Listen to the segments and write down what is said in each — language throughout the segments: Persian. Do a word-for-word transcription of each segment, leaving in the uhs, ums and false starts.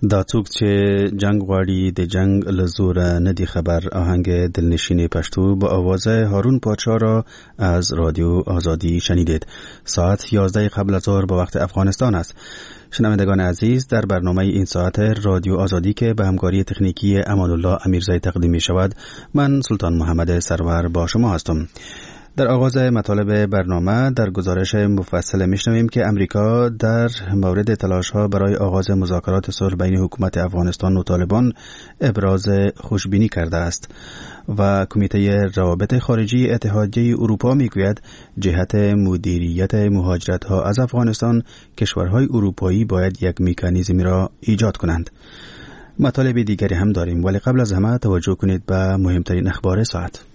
دا څوک چې جنگ غواړي د جنگ له زوره نه دی خبر. آهنگ دلنشین پشتو با آواز هارون پادشاه را از رادیو آزادی شنیدید. ساعت یازده قبل از ظهر به وقت افغانستان است. شنوندگان عزیز، در برنامه این ساعت رادیو آزادی که به همکاری تکنیکی امان الله امیرزایی تقدیم می شود، من سلطان محمد سرور با شما هستم. در آغاز مطالب برنامه در گزارش مفصل میشنویم که امریکا در مورد تلاش‌ها برای آغاز مذاکرات صلح بین حکومت افغانستان و طالبان ابراز خوشبینی کرده است و کمیته روابط خارجی اتحادیه اروپا میگوید جهت مدیریت مهاجرت‌ها از افغانستان کشورهای اروپایی باید یک مکانیزمی را ایجاد کنند. مطالب دیگری هم داریم، ولی قبل از همه توجه کنید به مهمترین اخبار ساعت.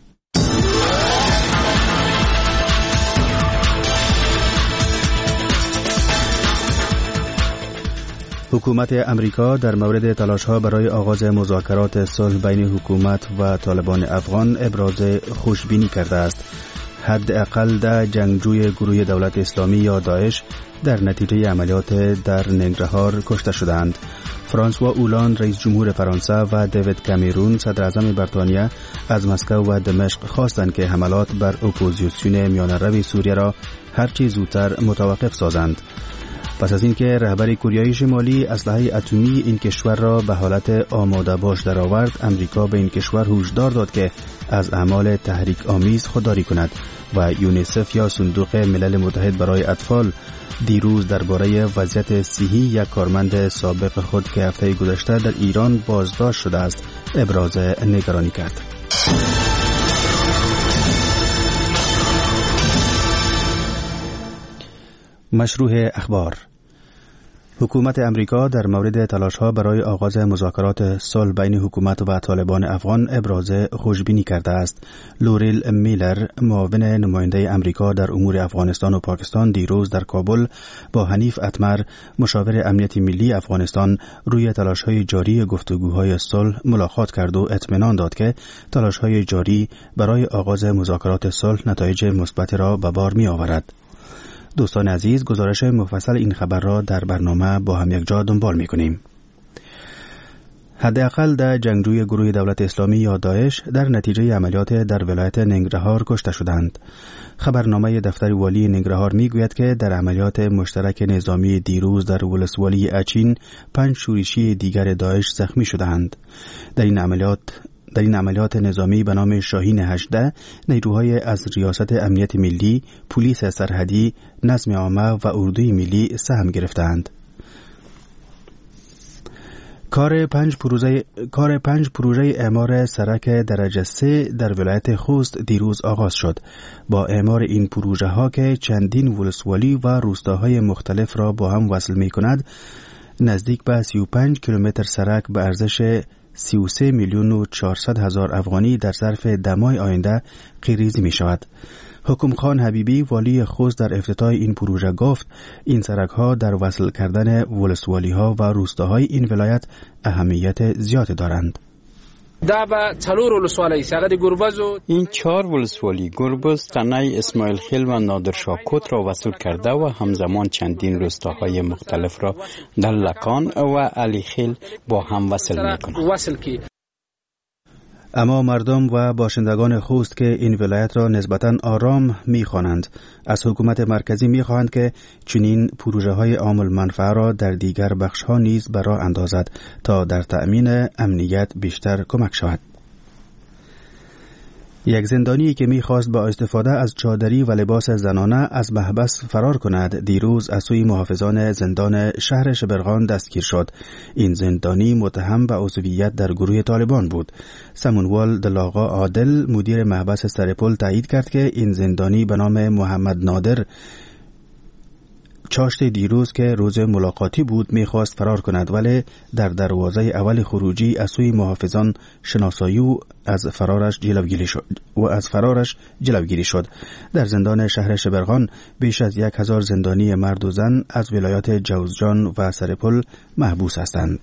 حکومت امریکا در مورد تلاش‌ها برای آغاز مذاکرات صلح بین حکومت و طالبان افغان ابراز خوشبینی کرده است. حداقل ده جنگجوی گروه دولت اسلامی یا داعش در نتیجه عملیات در ننگرهار کشته شدند. فرانسوا اولاند رئیس جمهور فرانسه و دیوید کامرون صدر اعظم بریتانیا از مسکو و دمشق خواستند که حملات بر اپوزیسیون میانه‌رو سوریه را هرچی زودتر متوقف سازند. پس از اینکه رهبر کره شمالی اسلحه اتمی این کشور را به حالت آماده باش درآورد، امریکا به این کشور هشدار داد که از اعمال تحریک آمیز خودداری کند و یونیسف یا صندوق ملل متحد برای اطفال دیروز درباره وضعیت صحی یک کارمند سابق خود که هفته گذشته در ایران بازداشت شده است ابراز نگرانی کرد. مشروع اخبار. حکومت امریکا در مورد تلاش‌ها برای آغاز مذاکرات صلح بین حکومت و طالبان افغان ابراز خوشبینی کرده است. لوریل میلر، معاون نماینده امریکا در امور افغانستان و پاکستان، دیروز در کابل با حنیف اتمر، مشاور امنیت ملی افغانستان، روی تلاش‌های جاری گفتگوهای صلح ملاقات کرد و اطمینان داد که تلاش‌های جاری برای آغاز مذاکرات صلح نتایج مثبت را به بار می‌آورد. دوستان عزیز، گزارش مفصل این خبر را در برنامه با هم یک جا دنبال می‌کنیم. حداقل ده جنگجوی گروه دولت اسلامی یا داعش در نتیجه عملیات در ولایت ننگرهار کشته شدند. خبرنامه دفتر والی ننگرهار میگوید که در عملیات مشترک نظامی دیروز در ولسوالی اچین پنج شورشی دیگر داعش زخمی شدند. در این عملیات در این عملیات نظامی به نام شاهین هجده نیروهای از ریاست امنیت ملی، پلیس سرحدی، نظم عامه و اردوی ملی سهم گرفتند. کار پنج پروژه کار پنج پروژه اعمار سرک درجه سه در ولایت خوست دیروز آغاز شد. با اعمار این پروژه ها که چندین ولسوالی و روستاهای مختلف را با هم وصل می کند، نزدیک به سی و پنج کیلومتر سرک به ارزش سی و سه میلیون و چهارصد هزار افغانی در ظرف دمای آینده قیریزی می شود. حکم خان حبیبی والی خوست در افتتاح این پروژه گفت این سرک ها در وصل کردن ولسوالی ها و روستاهای این ولایت اهمیت زیاد دارند. دا به څلور ولسوالۍ څنګه د ګربز این چهار ولسوالی گربز، تنه، اسماعیل خیل و نادرشاکوت را وصل کرده و همزمان چندین روستاهای مختلف را در لکان و علی خیل با هم وصل می‌کند. اما مردم و باشندگان خوست که این ولایت را نسبتاً آرام می‌خوانند، از حکومت مرکزی می‌خواهند که چنین پروژه‌های عام المنفعه را در دیگر بخش‌ها نیز به راه اندازد تا در تأمین امنیت بیشتر کمک شود. یک زندانی که می‌خواست با استفاده از چادری و لباس زنانه از محبس فرار کند، دیروز از سوی محافظان زندان شهر شبرغان دستگیر شد. این زندانی متهم به عضویت در گروه طالبان بود. سمونوال دلاغا عادل، مدیر محبس سرپل، تایید کرد که این زندانی به نام محمد نادر چاشت دیروز که روز ملاقاتی بود میخواست فرار کند، ولی در دروازه اول خروجی از سوی محافظان شناسایی و از فرارش جلوگیری شد و از فرارش جلوگیری شد. در زندان شهر شبرغان بیش از یک هزار زندانی مرد و زن از ولایات جوزجان و سرپل محبوس هستند.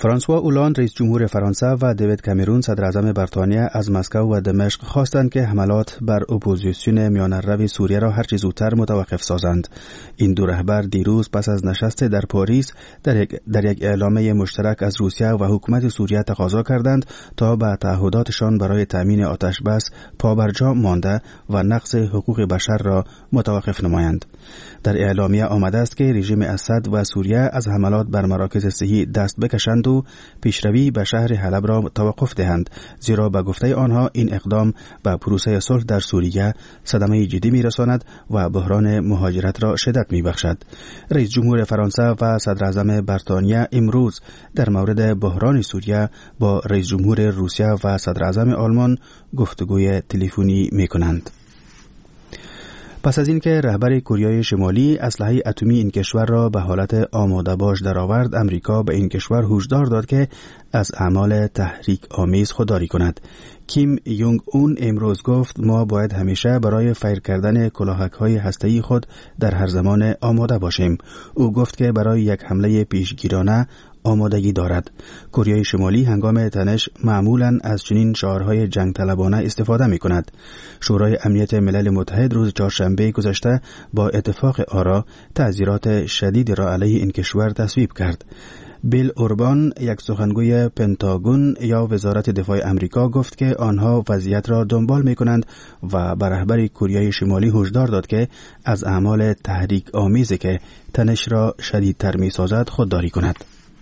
فرانسوا اولاند رئیس جمهور فرانسه و دیوید کامرون صدر اعظم بریتانیا از مسکو و دمشق خواستند که حملات بر اپوزیسیون میان‌رو سوریه را هرچه زودتر متوقف سازند. این دو رهبر دیروز پس از نشست در پاریس در یک, در یک اعلامیه مشترک از روسیه و حکومت سوریه تقاضا کردند تا به تعهداتشان برای تامین آتش بس پابرجا مانده و نقض حقوق بشر را متوقف نمایند. در اعلامیه آمده است که رژیم اسد و سوریه از حملات بر مراکز صحی دست بکشند و پیشروی به شهر حلب را توقف دهند، زیرا به گفته آنها این اقدام به پروسه صلح در سوریه صدمه جدی می‌رساند و بحران مهاجرت را شدت می‌بخشد. رئیس جمهور فرانسه و صدر اعظم بریتانیا امروز در مورد بحران سوریه با رئیس جمهور روسیه و صدر اعظم آلمان گفتگوی تلفنی می‌کنند. پس از اینکه رهبر کره شمالی اسلحه اتمی این کشور را به حالت آماده باش درآورد، امریکا به این کشور هشدار داد که از اعمال تحریک آمیز خودداری کند. کیم یونگ اون امروز گفت ما باید همیشه برای فیر کردن کلاهک‌های هسته‌ای خود در هر زمان آماده باشیم. او گفت که برای یک حمله پیشگیرانه آمادگی دارد. کره شمالی هنگام تنش معمولاً از چنین شعارهای جنگ طلبانه استفاده می کند. شورای امنیت ملل متحد روز چهارشنبه گذشته با اتفاق آرا تعزیرات شدید را علیه این کشور تصویب کرد. بیل اوربان، یک سخنگوی پنتاگون یا وزارت دفاع امریکا، گفت که آنها وضعیت را دنبال می کنند و به رهبر کره شمالی هشدار داد که از اعمال تحریک آمیزی که تنش را شدیدتر می سازد خودداری کند.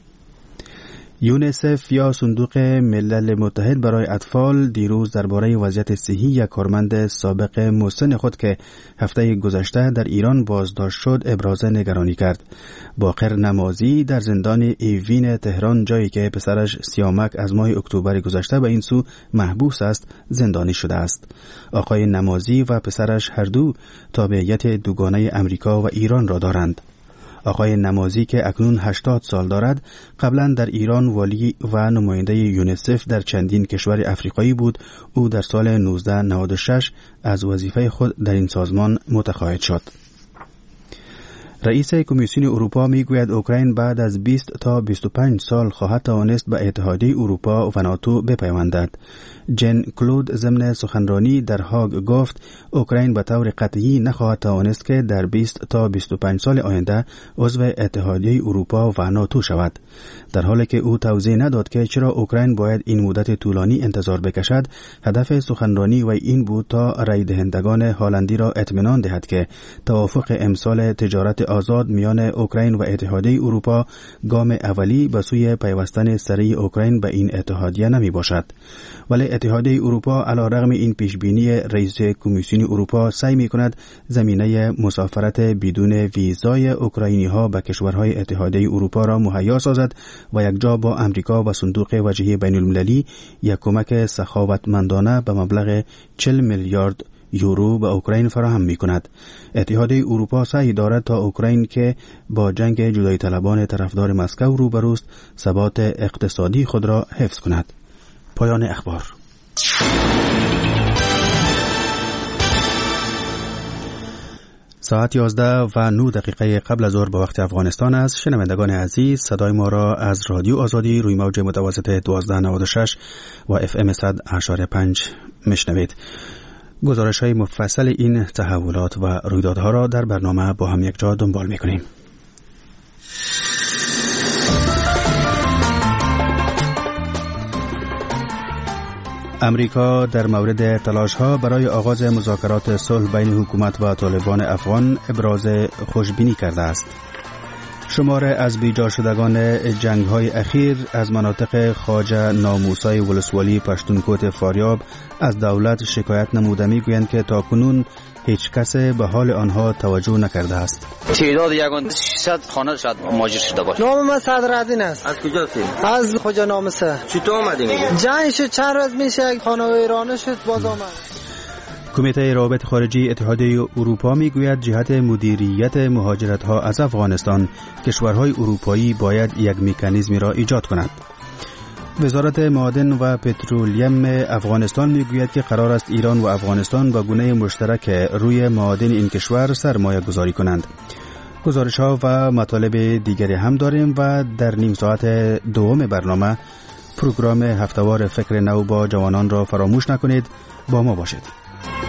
یونیسف یا صندوق ملل متحد برای اطفال دیروز درباره وضعیت صحی یک کارمند سابق مسن خود که هفته گذشته در ایران بازداشت شد ابراز نگرانی کرد. باقر نمازی در زندان ایوین تهران، جایی که پسرش سیامک از ماه اکتبر گذشته به این سو محبوس است، زندانی شده است. آقای نمازی و پسرش هر دو تابعیت دوگانه امریکا و ایران را دارند. آقای نمازی که اکنون هشتاد سال دارد، قبلا در ایران والی و نماینده یونیسف در چندین کشور افریقایی بود. او در سال نوزده نود و شش از وظیفه خود در این سازمان متقاعد شد. رئیس کمیسیون اروپا میگوید اوکراین بعد از بیست تا بیست و پنج سال خواهد توانست به اتحادیه اروپا و ناتو بپیوندد. جن کلود ضمن سخنرانی در هاگ گفت اوکراین به طور قطعی نخواهد توانست که در بیست تا بیست و پنج سال آینده عضو اتحادیه اروپا و ناتو شود. در حالی که او توضیح نداد که چرا اوکراین باید این مدت طولانی انتظار بکشد، هدف سخنرانی و این بود تا رای دهندگان هالندی را اطمینان دهد که توافق امسال تجارت آزاد میان اوکراین و اتحادیه اروپا گام اولی به سوی پیوستن سریع اوکراین به این اتحادیه نمی باشد. ولی اتحادیه اروپا علیرغم این پیشبینی رئیس کمیسیون اروپا سعی می کند زمینه مسافرت بدون ویزای اوکراینی ها به کشورهای اتحادیه اروپا را مهیا سازد و یک جا با امریکا و صندوق وجهی بین المللی یک کمک سخاوتمندانه به مبلغ چهل میلیارد یورو به اوکراین فراهم می کند. اتحادیه اروپا سعی دارد تا اوکراین که با جنگ جدایی طلبان طرفدار مسکو روبروست ثبات اقتصادی خود را حفظ کند. پایان اخبار. ساعت یازده و نه دقیقه قبل از ظهر به وقت افغانستان است. شنوندگان عزیز، صدای ما را از رادیو آزادی روی موج متوسط دوازده نود و شش و اف ام صد اشاره پنج میشنوید. گزارش های مفصل این تحولات و رویدادها را در برنامه با هم یک جا دنبال میکنیم. امریکا در مورد تلاش‌ها برای آغاز مذاکرات صلح بین حکومت و طالبان افغان ابراز خوشبینی کرده است. شمار از بیجا شدگان جنگ‌های اخیر از مناطق خواجه ناموسای ولسوالی پشتونکوت فاریاب از دولت شکایت نموده می‌گویند که تاکنون هیچ کس به حال آنها توجه نکرده است. تعداد یگان ششصد خانه شاید مهاجر شده باشه. نام من صدرالدین است. از کجا هستی؟ از خواجه ناموسه. چطور اومدی میگی؟ جنگ شد چند روز میشه خانه ایرانی شد باز آمد. کمیته روابط خارجی اتحادیه اروپا میگوید جهت مدیریت مهاجرت‌ها از افغانستان کشورهای اروپایی باید یک مکانیزمی را ایجاد کند. وزارت معادن و پترولیم افغانستان میگوید که قرار است ایران و افغانستان با گونه مشترک روی معادن این کشور سرمایه گذاری کنند. گزارش ها و مطالب دیگری هم داریم و در نیم ساعت دوم برنامه پروگرام هفتهوار فکر نو با جوانان را فراموش نکنید. با ما باشید.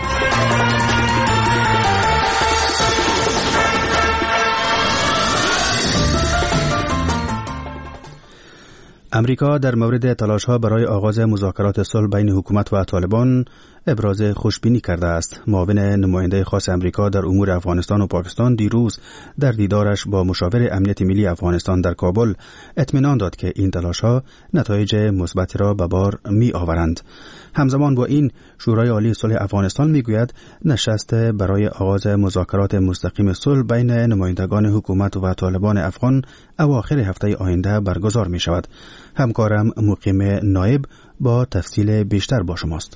امریکا در مورد تلاش‌ها برای آغاز مذاکرات صلح بین حکومت و طالبان ابراز خوشبینی کرده است. معاون نماینده خاص امریکا در امور افغانستان و پاکستان دیروز در دیدارش با مشاور امنیت ملی افغانستان در کابل اطمینان داد که این تلاش‌ها نتایج مثبتی را به بار می‌آورند. همزمان با این شورای عالی صلح افغانستان می‌گوید نشست برای آغاز مذاکرات مستقیم صلح بین نمایندگان حکومت و طالبان افغان اواخر هفته آینده برگزار می‌شود. همکارم مقیم نایب با تفصیل بیشتر با شماست.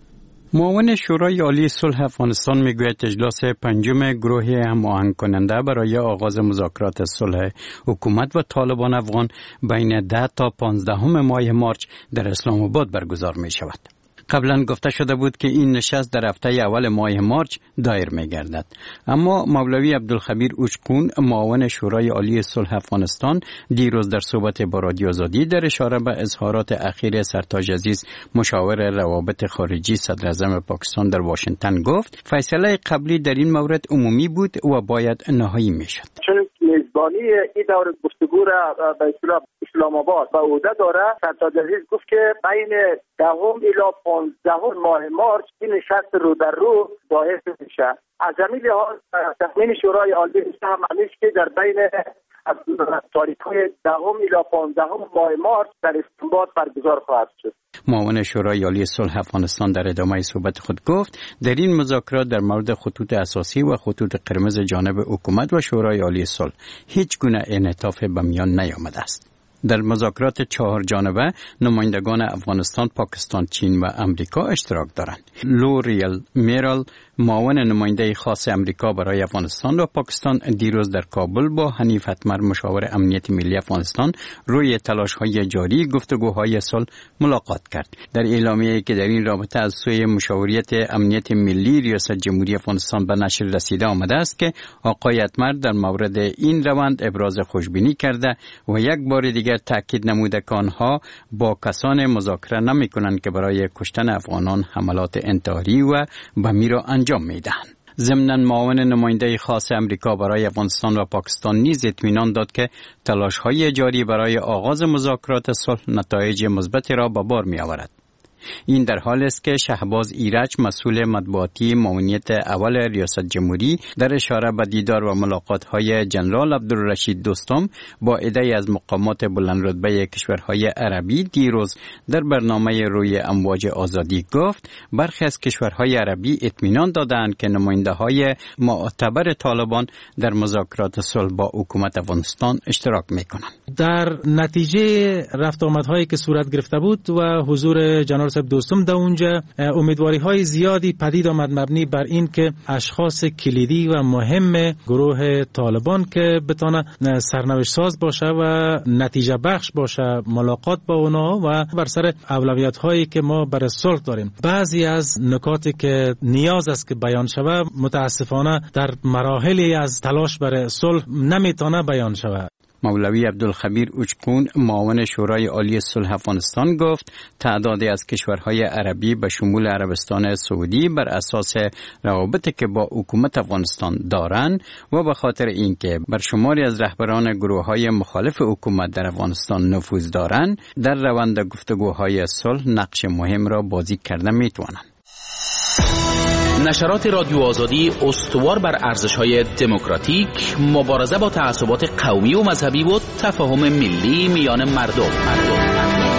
معاون شورای عالی صلح افغانستان میگوید اجلاس پنجم گروه هماهنگ کننده برای آغاز مذاکرات صلح حکومت و طالبان افغان بین ده تا پانزدهم ماه مارچ در اسلام آباد برگزار می شود. قبلا گفته شده بود که این نشست در هفته اول ماه مارچ دایر می گردد. اما مولوی عبدالخبیر اوچقون معاون شورای عالی صلح افغانستان دیروز در صحبت با رادیو آزادی در اشاره به اظهارات اخیر سرتاج عزیز مشاور روابط خارجی صدر اعظم پاکستان در واشنگتن گفت فیصله قبلی در این مورد عمومی بود و باید نهایی می شد. چون میزبانی این دور گفتگو را به اصطلاح اسلام آباد به عهده داره، سرتاج عزیز گفت که بین دهم الی پانزدهم ماه مارچ این نشست رو در رو ظاهر میشه. از همین لحاظ تخمین شورای عالی هم است که در بین تاریخ‌های دهم الی پانزدهم ماه مارچ در اسلام برگزار خواهد شد. معاون شورای عالی صلح افغانستان در ادامه صحبت خود گفت در این مذاکرات در مورد خطوط اساسی و خطوط قرمز جانب حکومت و شورای عالی صلح هیچ گونه انعطاف به میان نیامده است. در مذاکرات چهار جانبه نمایندگان افغانستان، پاکستان، چین و امریکا اشتراک دارند. لوریل میرال معاون نماینده خاص امریکا برای افغانستان و پاکستان دیروز در کابل با حنیف اتمر مشاور امنیت ملی افغانستان روی تلاش‌های جاری گفتگوهای صلح ملاقات کرد. در اعلامیه‌ای که در این رابطه از سوی مشاوریت امنیت ملی ریاست جمهوری افغانستان به نشر رسیده آمده است که آقای اتمر در مورد این روند ابراز خوشبینی کرده و یک بار دیگر تاکید نموده که آنها با کسان مذاکره نمی‌کنند که برای کشتن افغانان حملات انتحاری و بمی را انجام می‌دهند. ضمناً معاون نماینده خاص امریکا برای افغانستان و پاکستان نیز اطمینان داد که تلاش‌های جاری برای آغاز مذاکرات صلح نتایج مثبتی را به بار می‌آورد. این در حال است که شهباز ایرج مسئول مطبوعاتی معاونیت اول ریاست جمهوری در اشاره به دیدار و ملاقات‌های جنرال عبدالرشید دوستم با عده‌ای از مقامات بلندرتبه کشورهای عربی دیروز در برنامه روی امواج آزادی گفت برخی از کشورهای عربی اطمینان دادند که نماینده‌های معتبر طالبان در مذاکرات صلح با حکومت افغانستان اشتراک می‌کنند. در نتیجه رفت آمدهایی که صورت گرفته بود و حضور جنرال صاحب دوستم در اونجا امیدواری های زیادی پدید آمد مبنی بر این که اشخاص کلیدی و مهم گروه طالبان که بتونه سرنوشت ساز باشه و نتیجه بخش باشه ملاقات با اونا و بر سر اولویت هایی که ما برای صلح داریم. بعضی از نکاتی که نیاز است که بیان شود متاسفانه در مراحلی از تلاش برای صلح نمیتونه بیان شود. مولوی عبدالخبیر اوچقون معاون شورای عالی صلح افغانستان گفت تعدادی از کشورهای عربی به شمول عربستان سعودی بر اساس روابطی که با حکومت افغانستان دارند و به خاطر اینکه بر شماری از رهبران گروه‌های مخالف حکومت در افغانستان نفوذ دارند در روند گفتگوهای صلح نقش مهم را بازی کرده میتوانند. نشرات رادیو آزادی استوار بر ارزش‌های دموکراتیک، مبارزه با تعصبات قومی و مذهبی و تفاهم ملی میان مردم. مردم.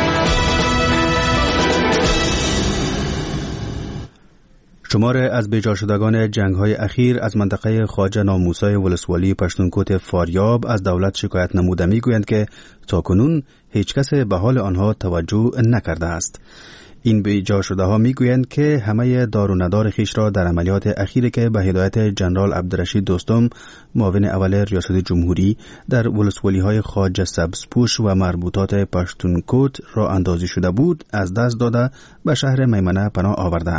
شمار از بیجا شدگان جنگ‌های اخیر از منطقه خواجه ناموسای ولسوالی پشتونکوت فاریاب از دولت شکایت نموده می‌گویند که تاکنون هیچ کس به حال آنها توجه نکرده است. این بیجا شده ها می گویند که همه دار و ندار خیش را در عملیات اخیری که به هدایت جنرال عبدالرشید دوستم معاون اول ریاست جمهوری در ولسوالی های خواجه سبزپوش و مربوطات پشتونکوت را اندازی شده بود از دست داده به شهر میمنه پناه آورده اند.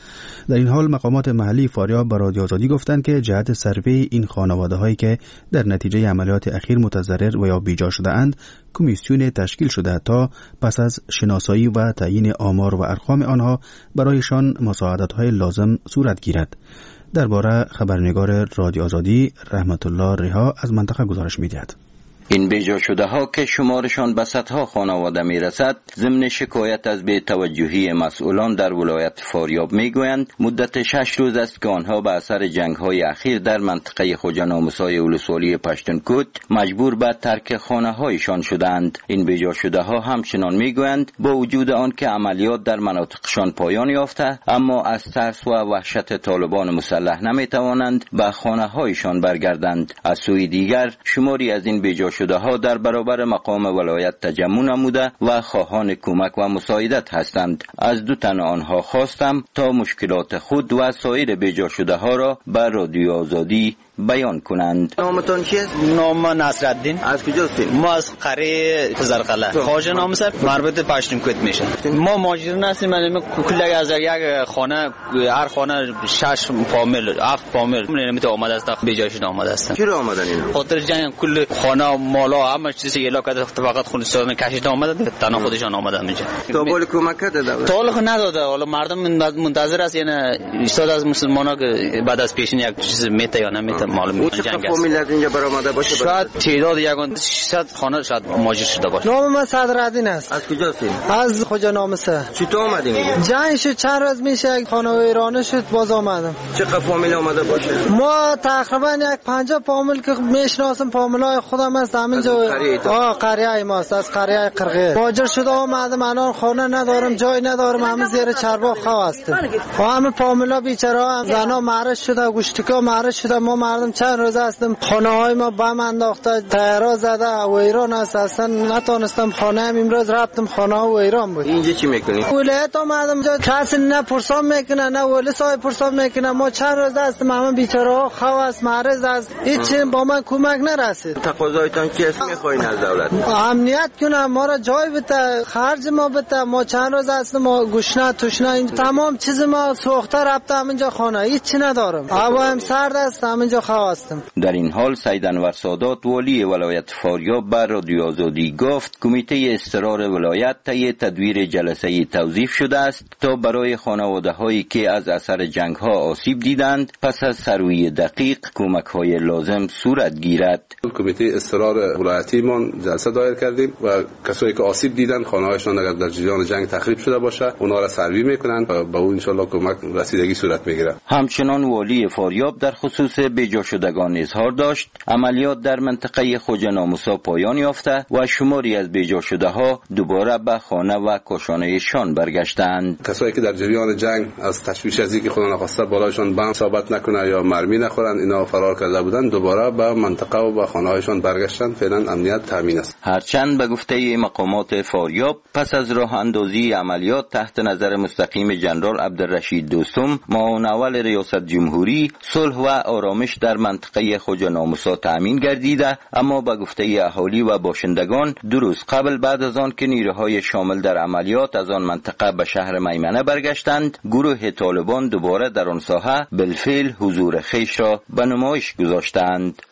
در این حال مقامات محلی فاریاب به رادیو آزادی گفتند که جهت سروی این خانواده هایی که در نتیجه عملیات اخیر متضرر و یا بیجا شده اند کمیسیون تشکیل شده تا پس از شناسایی و تعیین آمار و ارقام آنها برایشان مساعدت های لازم صورت گیرد. درباره خبرنگار رادیو آزادی رحمت الله رها از منطقه گزارش می‌دهد. این بیجا شده ها که شمارشان به صدها خانواده می رسد ضمن شکایت از بی‌توجهی مسئولان در ولایت فاریاب می گویند مدت شش روز است که آنها به اثر جنگ های اخیر در منطقه خوجا نامسای ولسوالی پشتونکوت مجبور به ترک خانه هایشان شدند. این بیجا شده ها همچنان می گویند با وجود آن که عملیات در مناطقشان پایان یافته اما از ترس و وحشت طالبان مسلح نمی توانند به خانه هایشان برگردند. از سوی دیگر شماری از این بیجا شده ها در برابر مقام ولایت تجمع نموده و خواهان کمک و مساعدت هستند. از دو تن آنها خواستم تا مشکلات خود و سایر بیجا شده ها را به رادیو آزادی بیان کنند. نامتون چیست؟ نام نصرالدین. از کجا هستید؟ ما از قریه پزرقله. خواجه نامسر مربوط پشتونکوت میشه. ما ماجران هستیم. من کلی از یک خانه هر خانه شش فامیل، هفت فامیل من میتونه آمده است بیجا شده آمده است. چرا آمدن اینا؟ خاطر جنگ کل خانه مالا همه چیزی علاقه فقط خون سوزن کشیده آمده تنها خودشان آمده اینجا. تا بول کمک کرده دولت؟ تا حالا نداده. حالا مردم منتظر است یعنی ایستاد از مسلمانا که بعد از پیشین یک چیز میته یا نمیته معلوم نیست. چه فامیل از اینجا برآمده باشه؟ شاید تعداد یگان شصت خانه شاید ماجر شده باشه. نام من صدرالدین است. از کجا هستید؟ از خوجا نامسه. چطور اومدین اینجا؟ جنگ شد چند روز میشه یک خانه ویرانه شد باز آمدم. چقدر فامیل اومده باشه؟ ما تقریبا یک پنجاه فامیل که میشناسم فامیلای خودم است همینجا. آه قریه ماست از قریه قرقه. ماجر شده اومدم الان خانه ندارم جای ندارم همه زیر چرباق خوا هستم. همه فامیلا بیچاره زنا معرض شده گوشتکا معرض شده ما مردم چند روز هستم خانه های ما بم انداخته تیرا زده و ایران است اصلا نتونستم خانه هم امروز رفتم خانه و ایران بود. اینجا چی میکنی؟ ولایت اومدم جا کسی نه پرسان میکنه نه ولی صاحب پرسان میکنه ما چند روز هستم همه بیچاره ها خواست معرض است هیچ با من کمک نرسید. تقاضایتان چی است میخواین از دولت؟ امنیت کنه ما را جای بده خرج ما بده ما چند روز هستم ما گوشنه توشنه تمام چیز ما سوخته رفتم اینجا خانه هیچ ندارم هوا هم سرد است اینجا خواستم. در این حال سید انور سادات والی ولایت فاریاب بر رادیو آزادی گفت کمیته اضطرار ولایت طی تدویر جلسه توظیف شده است تا برای خانواده هایی که از اثر جنگ ها آسیب دیدند پس از سروی دقیق کمک های لازم صورت گیرد. کمیته اضطرار ولایتی من جلسه دایر کردیم و کسایی که آسیب دیدند خانه هایشان اگر در جریان جنگ تخریب شده باشه اونها را سروی میکنند و با اون ان شاء الله کمک رسیدگی صورت میگیرد. همچنان والی فاریاب در خصوص بیجا شدگان اظهار داشت عملیات در منطقه خوجا ناموسا پایان یافته و شماری از بیجا شده ها دوباره به خانه و کاشانه‌شان برگشتند. کسایی که در جریان جنگ از تشویش از اینکه خدا نخواسته بالایشان بم ثابت نکنه یا مرمی نخورند اینا فرار کرده بودند دوباره به منطقه و به خانه‌هایشان برگشتند. فعلا امنیت تامین است. هرچند به گفته مقامات فاریاب پس از راه اندازی عملیات تحت نظر مستقیم جنرال عبدالرشید دوستم معاون اول ریاست جمهوری صلح و آرامش در منطقه خوجا ناموسا تامین گردیده اما به گفته اهالی و باشندگان دو روز قبل بعد از آن که نیروهای شامل در عملیات از آن منطقه به شهر میمنه برگشتند گروه طالبان دوباره در آن ساحه بالفعل حضور خویش را به نمایش گذاشتند.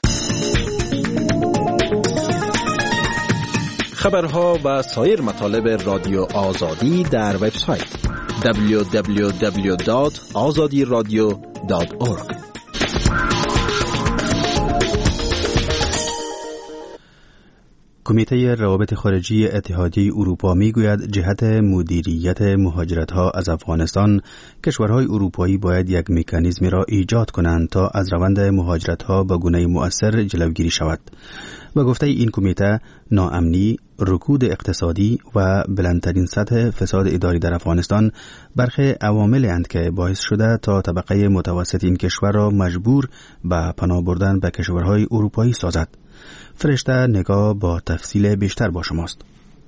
خبرها و سایر مطالب رادیو آزادی در وبسایت دبلیو دبلیو دبلیو دات آزادی رادیو دات اورگ. کمیته روابط خارجی اتحادیه اروپا میگوید جهت مدیریت مهاجرت‌ها از افغانستان کشورهای اروپایی باید یک مکانیزمی را ایجاد کنند تا از روند مهاجرت‌ها به گونه مؤثر جلوگیری شود. و گفته این کمیته ناامنی، رکود اقتصادی و بلندترین سطح فساد اداری در افغانستان برخی عواملی اند که باعث شده تا طبقه متوسط این کشور را مجبور به پناه بردن به کشورهای اروپایی سازد. فرشته نگاه با تفصیل بیشتر با شماست.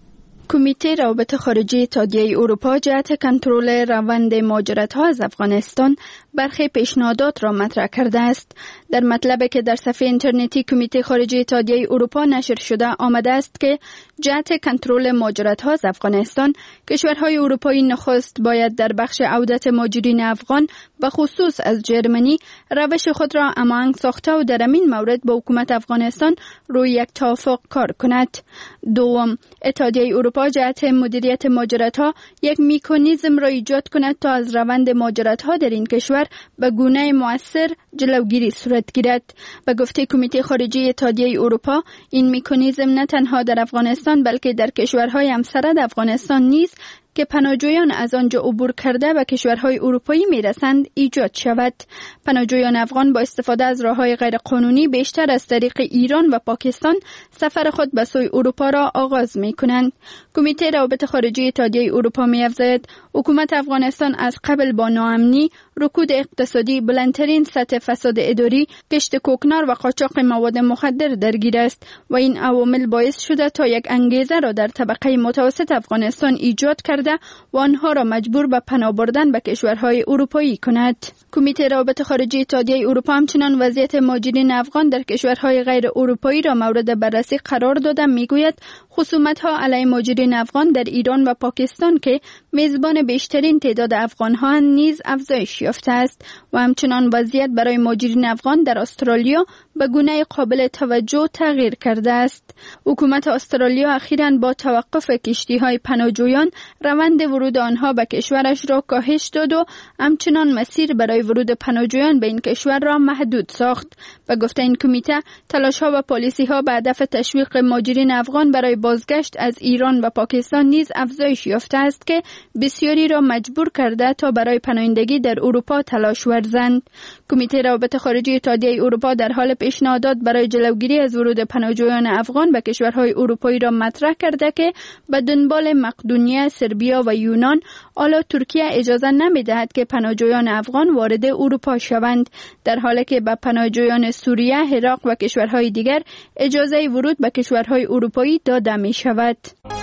کمیته روابط خارجی اتحادیه اروپا جهت کنترل روند مهاجرت‌ها از افغانستان برخی پیشنهادات را مطرح کرده است. در مطلبی که در صفحه اینترنتی کمیته خارجی اتحادیه اروپا نشر شده آمده است که جهت کنترل مهاجرت‌ها از افغانستان کشورهای اروپایی نخست باید در بخش عودت مهاجرین افغان به خصوص از جرمنی روش خود را هماهنگ ساخته و در این مورد با حکومت افغانستان روی یک توافق کار کند. دوم، اتحادیه اروپا جهت مدیریت مهاجرت‌ها یک مکانیزم را ایجاد کند تا از روند مهاجرت‌ها در این کشور به گونه مؤثر جلوگیری صورت گیرد. به گفته کمیته خارجی اتحادیه اروپا، این مکانیزم نه تنها در افغانستان بلکه در کشورهای همسرد افغانستان نیز که پناهجویان از آنجا عبور کرده به کشورهای اروپایی میرسند ایجاد شود. پناهجویان افغان با استفاده از راههای غیرقانونی بیشتر از طریق ایران و پاکستان سفر خود به سوی اروپا را آغاز می کنند. کمیته روابط خارجی اتحادیه اروپا می افزاید حکومت افغانستان از قبل با ناامنی، رکود اقتصادی، بلندترین سطح فساد اداری، کشت کوکنار و قاچاق مواد مخدر درگیر است و این عوامل باعث شده تا یک انگیزه را در طبقه متوسط افغانستان ایجاد کرده و آنها را مجبور به پناه بردن به کشورهای اروپایی کند. کمیته روابط خارجی اتحادیه اروپا همچنان وضعیت مهاجرین افغان در کشورهای غیر اروپایی را مورد بررسی قرار داده. میگوید خصومت‌ها علیه مهاجرین افغان در ایران و پاکستان که میزبان بیشترین تعداد افغان‌ها نیز افزایش یافته است و همچنان وضعیت برای مهاجرین افغان در استرالیا به گونه قابل توجه تغییر کرده است. حکومت استرالیا اخیراً با توقف کشتی‌های پناهجویان روند ورود آنها به کشورش را کاهش داد و همچنان مسیر برای ورود پناهجویان به این کشور را محدود ساخت. به گفته این کمیته، تلاش‌ها و پالیسی‌ها به هدف تشویق مهاجرین افغان برای بازگشت از ایران و پاکستان نیز افزایش یافته است که بسیاری را مجبور کرده تا برای پناهندگی در اروپا تلاش ورزند. کمیته روابط خارجی اتحادیه اروپا در حال پیشنهادات برای جلوگیری از ورود پناهجویان افغان به کشورهای اروپایی را مطرح کرده که به دنبال مقدونیه، سربیا و یونان، حالا ترکیه اجازه نمی‌دهد که پناهجویان افغان وارد اروپا شوند، در حالی که به پناهجویان سوریه، عراق و کشورهای دیگر اجازه ورود به کشورهای اروپایی داده می‌شود.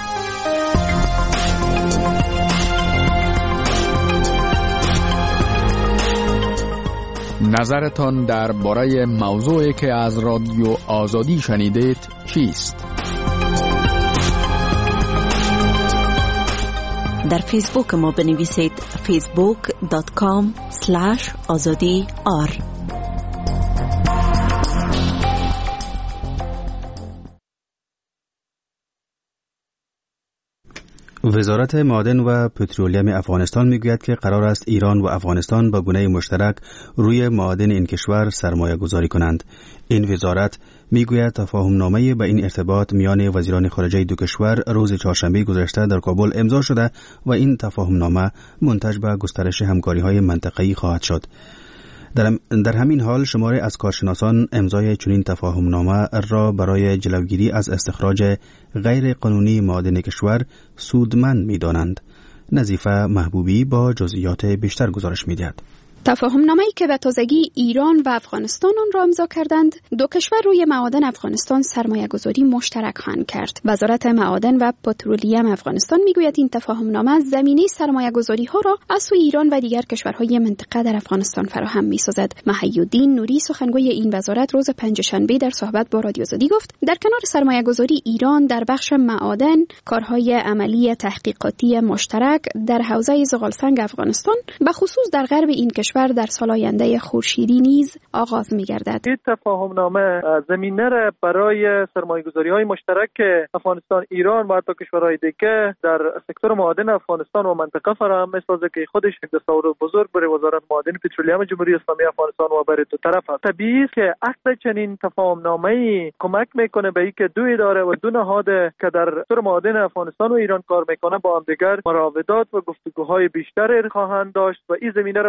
نظرتان درباره موضوعی که از رادیو آزادی شنیدید چیست؟ در فیسبوک ما بنویسید فیسبوک دات کام اسلش آزادی آر. وزارت معادن و پترولیم افغانستان میگوید که قرار است ایران و افغانستان با گونه مشترک روی معادن این کشور سرمایه گذاری کنند. این وزارت میگوید تفاهم نامه به این ارتباط میان وزیران خارجه دو کشور روز چهارشنبه گذشته در کابل امضا شده و این تفاهم نامه منتج به گسترش همکاری های منطقه‌ای خواهد شد. در, در همین حال شماری از کارشناسان امضای چنین تفاهم نامه را برای جلوگیری از استخراج غیر قانونی معادن کشور سودمند می‌دانند. نظیفه محبوبی با جزئیات بیشتر گزارش می‌دهد. تفاهم نامه‌ای که به تازگی ایران و افغانستان آن را امضا کردند، دو کشور روی معادن افغانستان سرمایه گذاری مشترک خواهند کرد. وزارت معادن و پترولیم افغانستان میگوید این تفاهم نامه زمینه سرمایه گذاری ها را از سوی ایران و دیگر کشورهای منطقه در افغانستان فراهم می‌سازد. محی‌الدین نوری سخنگوی این وزارت روز پنجشنبه در صحبت با رادیو آزادی گفت در کنار سرمایه گذاری ایران در بخش معادن، کارهای عملی تحقیقاتی مشترک در حوزه زغالسنگ افغانستان به خصوص در غرب این کشور در سال آینده خورشیدی نیز آغاز می‌گردد. این تفاهم نامه زمینه را برای سرمایه‌گذاری‌های مشترک افغانستان، ایران و حتی کشورهای دیگه در سکتور معادن افغانستان و منطقه فراهم می‌سازد که خودش یک دستاورد بزرگ برای وزارت معادن پترولیم جمهوری اسلامی افغانستان و برای دو طرف است. طبیعی است که عقد چنین تفاهم نامه‌ای کمک می‌کنه به اینکه دو اداره و دو نهاد که در سکتور معادن افغانستان و ایران کار می‌کنه با هم دیگر مراودات و گفتگوهای بیشتری خواهند داشت و این زمینه را برای افزایش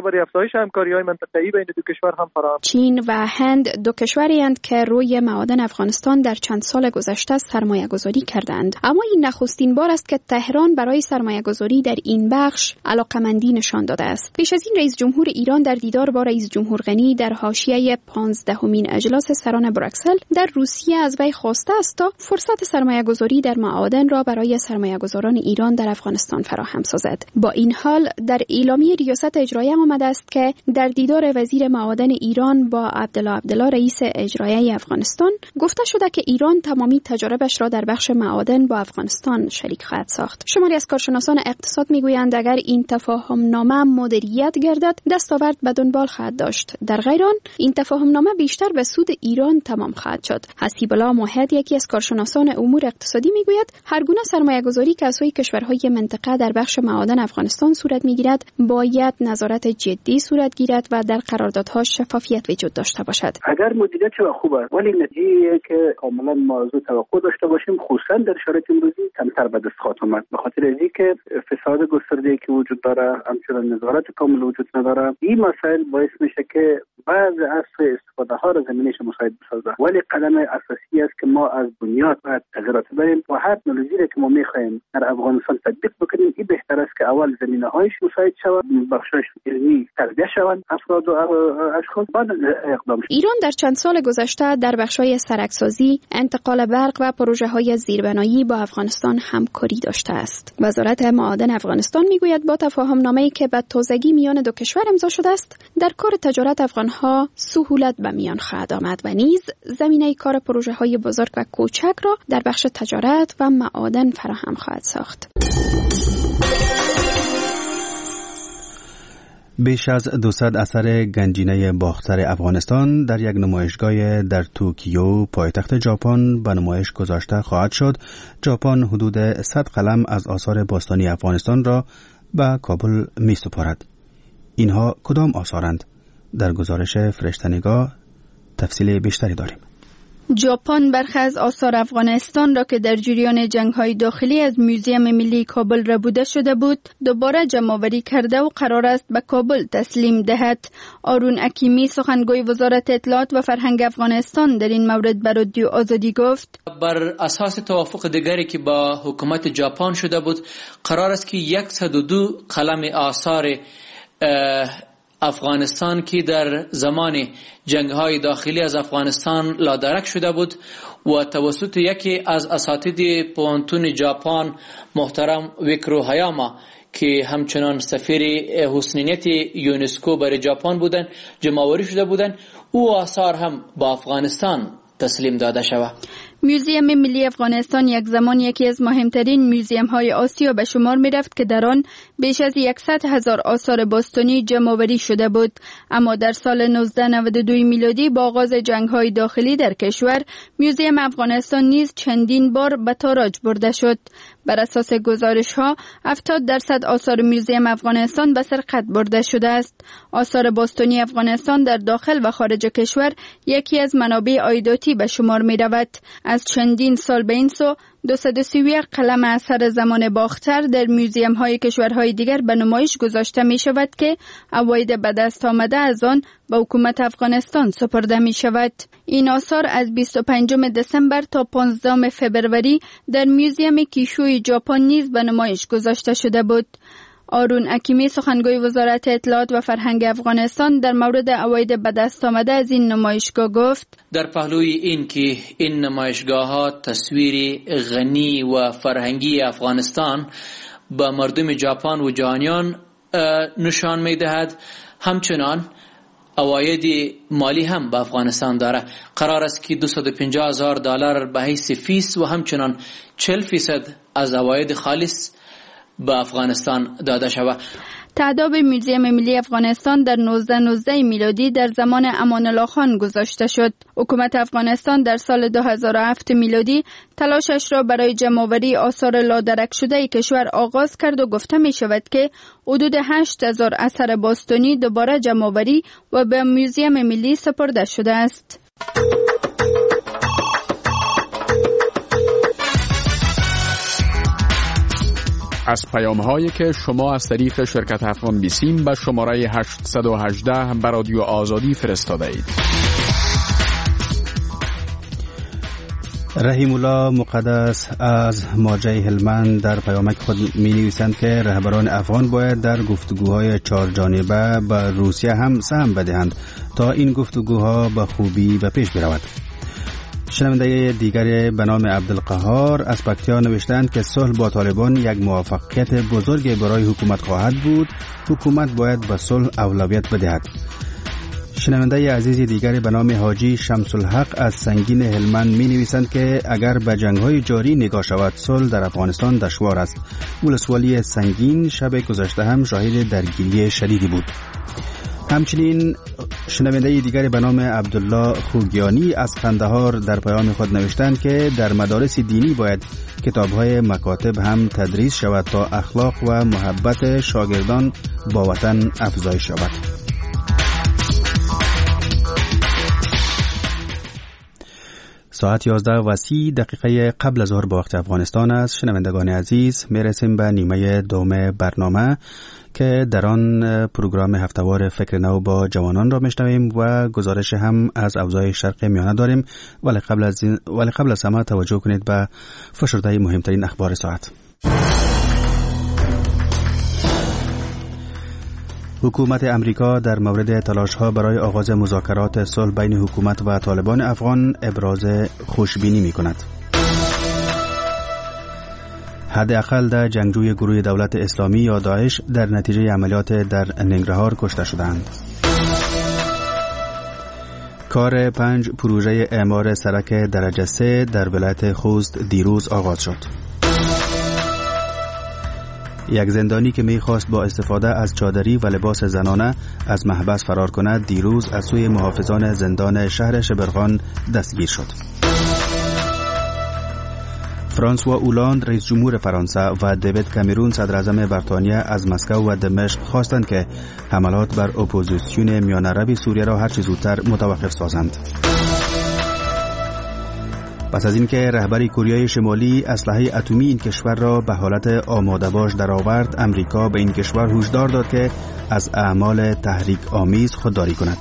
گسترش همکاری‌های منطقه‌ای بین دو کشور هم فراهم. چین و هند دو کشوری اند که روی معادن افغانستان در چند سال گذشته سرمایه‌گذاری کردند، اما این نخستین بار است که تهران برای سرمایه‌گذاری در این بخش علاقه‌مندی نشان داده است. پیش از این رئیس جمهور ایران در دیدار با رئیس جمهور غنی در حاشیه پانزدهمین اجلاس سران بروکسل در روسیه از وی خواسته است تا فرصت سرمایه‌گذاری در معادن را برای سرمایه‌گذاران ایران در افغانستان فراهم سازد. با این حال در اعلامیه ریاست اجراییه آمده است که در دیدار وزیر معادن ایران با عبدالله عبدالله رئیس اجراییه افغانستان گفته شده که ایران تمامی تجاربش را در بخش معادن با افغانستان شریک خواهد ساخت. شماری از کارشناسان اقتصاد میگویند اگر این تفاهم نامه مدیریت گردد دستاورد به دنبال خواهد داشت، در غیر آن این تفاهم نامه بیشتر به سود ایران تمام خواهد شد. حسیب الله موحد یکی از کارشناسان امور اقتصادی میگوید هر گونه سرمایه‌گذاری که از سوی کشورهای منطقه در بخش معادن افغانستان صورت میگیرد باید نظارت جدی صورت گیرد و در قراردادها شفافیت وجود داشته باشد. اگر مدیریت خوب است ولی نتیجه که کاملا موضوع توقع داشته باشیم خصوصا در شرایط امروزی کمتر به دست خواهد آمد، به خاطر اینکه فساد گسترده که وجود داره، همچنین نظارت کامل وجود نداره. این مسائل باعث میشه که بعض از استفاده ها را زمینش مساعد بسازه، ولی قدم اساسی است که ما از بنیاد باید تغییرات بدیم و هر تکنولوژی را که ما میخوایم در افغانستان تطبیق بکنیم این بهتر است که اول زمینه هایش مساعد شود، بخشش علمی تغذیه شوند افراد و اشخاص، بعد اقدام شود. ایران در چند سال گذشته در بخش‌های سرک‌سازی، انتقال برق و پروژه‌های زیربنایی با افغانستان همکاری داشته است. وزارت معادن افغانستان میگوید با تفاهم‌نامه‌ای که به تازگی میان دو کشور امضا شده است، در کار تجارت افغان‌ها سهولت به میان خواهد آمد و نیز زمینه کار پروژه‌های بزرگ و کوچک را در بخش تجارت و معادن فراهم خواهد ساخت. بیش از دویست اثر گنجینه باختر افغانستان در یک نمایشگاه در توکیو پایتخت ژاپن به نمایش گذاشته خواهد شد. ژاپن حدود صد قلم از آثار باستانی افغانستان را به کابل می سپارد. اینها کدام آثارند؟ در گزارش فرشته‌نگاه تفصیل بیشتری داریم. ژاپن برخی از آثار افغانستان را که در جریان جنگ‌های داخلی از موزیم ملی کابل ربوده شده بود دوباره جمع‌آوری کرده و قرار است به کابل تسلیم دهد. آرون اکیمی سخنگوی وزارت اطلاعات و فرهنگ افغانستان در این مورد به رادیو آزادی گفت بر اساس توافق دیگری که با حکومت ژاپن شده بود قرار است که صد و دو قلم آثار افغانستان که در زمان جنگ‌های داخلی از افغانستان لادرک شده بود و توسط یکی از اساتید پوهنتون ژاپن محترم ویکرو هایاما که همچنان سفیر حسنیت یونسکو برای ژاپن بودند جمع‌آوری شده بودند، او آثار هم با افغانستان تسلیم داده شود. موزیم ملی افغانستان یک زمان یکی از مهمترین موزیم های آسیا به شمار می رفت که در آن بیش از صد هزار آثار باستانی جمع‌آوری شده بود، اما در سال نوزده نود و دو میلادی با آغاز جنگ های داخلی در کشور موزیم افغانستان نیز چندین بار به تاراج برده شد. بر اساس گزارش ها هفتاد درصد آثار موزیم افغانستان به سرقت برده شده است. آثار باستانی افغانستان در داخل و خارج کشور یکی از منابع عایداتی به شمار می رود. از چندین سال به این سو دویست و سی و یک قلم اثر زمان باختر در موزیم های کشورهای دیگر به نمایش گذاشته می شود که عواید به دست آمده از آن به حکومت افغانستان سپرده می شود. این آثار از بیست و پنجم دسامبر تا پانزدهم فوریه در موزیم کیشوی ژاپن نیز به نمایش گذاشته شده بود. آرون اکیمی سخنگوی وزارت اطلاعات و فرهنگ افغانستان در مورد عواید به دست آمده از این نمایشگاه گفت در پهلوی این که این نمایشگاه ها تصویر غنی و فرهنگی افغانستان به مردم ژاپن و جهانیان نشان می دهد، همچنان عواید مالی هم به افغانستان داره. قرار است که دویست و پنجاه هزار دلار به حیث فیس و همچنان چهل فیصد از عواید خالص به افغانستان داده شود. تعداد موزیم ملی افغانستان در نوزده نوزده میلادی در زمان امان الله خان گذاشته شد. حکومت افغانستان در سال دو هزار و هفت میلادی تلاشش را برای جمع‌آوری آثار لادرک شده کشور آغاز کرد و گفته می شود که حدود هشت هزار اثر باستانی دوباره جمع‌آوری و به موزیم ملی سپرده شده است. از پیام هایی که شما از طریق شرکت افغان بیسیم به شماره هشت یک هشت به رادیو آزادی فرستاده اید. رحیم الله مقدس از ماجرای هلمند در پیامک خود می نویسند که رهبران افغان باید در گفتگوهای چهار جانبه با روسیه هم سهم بدهند تا این گفتگوها به خوبی به پیش برود. شنونده دیگر به نام عبدالقهار از پکتیا نوشتند که صلح با طالبان یک موفقیت بزرگ برای حکومت خواهد بود. حکومت باید به صلح اولویت بدهد. شنونده عزیز دیگر به نام حاجی شمس الحق از سنگین هلمند می نویسند که اگر به جنگ‌های جاری نگاه شود صلح در افغانستان دشوار است. ولسوالی سنگین شب گذشته هم شاهد درگیری شدیدی بود. همچنین شنونده دیگر به نام عبدالله خوگیانی از قندهار در پیام خود نوشتند که در مدارس دینی باید کتاب‌های مکاتب هم تدریس شود تا اخلاق و محبت شاگردان با وطن افزایش یابد. ساعت یازده و سی دقیقه قبل از ظهر با وقت افغانستان است. شنوندگان عزیز، میرسیم به نیمه دوم برنامه که در آن پروگرام هفتهوار فکر نو با جوانان را میشنویم و گزارش هم از اوضاع شرق میانه داریم، ولی قبل از ولی قبل از همه توجه کنید به فشرده مهمترین اخبار ساعت. حکومت امریکا در مورد تلاش‌ها برای آغاز مذاکرات صلح بین حکومت و طالبان افغان ابراز خوشبینی می‌کند. حداقل ده جنگجوی گروه دولت اسلامی یا داعش در نتیجه عملیات در ننگرهار کشته شدند. کار پنج پروژه اعمار سرک درجه سه در ولایت خوست دیروز آغاز شد. یک زندانی که می‌خواست با استفاده از چادری و لباس زنانه از محبس فرار کند دیروز از سوی محافظان زندان شهر شبرغان دستگیر شد. فرانسوا اولاند رئیس جمهور فرانسه و دیوید کامرون صدر اعظم بریتانیا از مسکو و دمشق خواستند که حملات بر اپوزیسیون میانعربی سوریه را هر چه زودتر متوقف سازند. پس از اینکه رهبر کره شمالی اسلحه اتمی این کشور را به حالت آماده باش درآورد، امریکا به این کشور هشدار داد که از اعمال تحریک آمیز خودداری کند.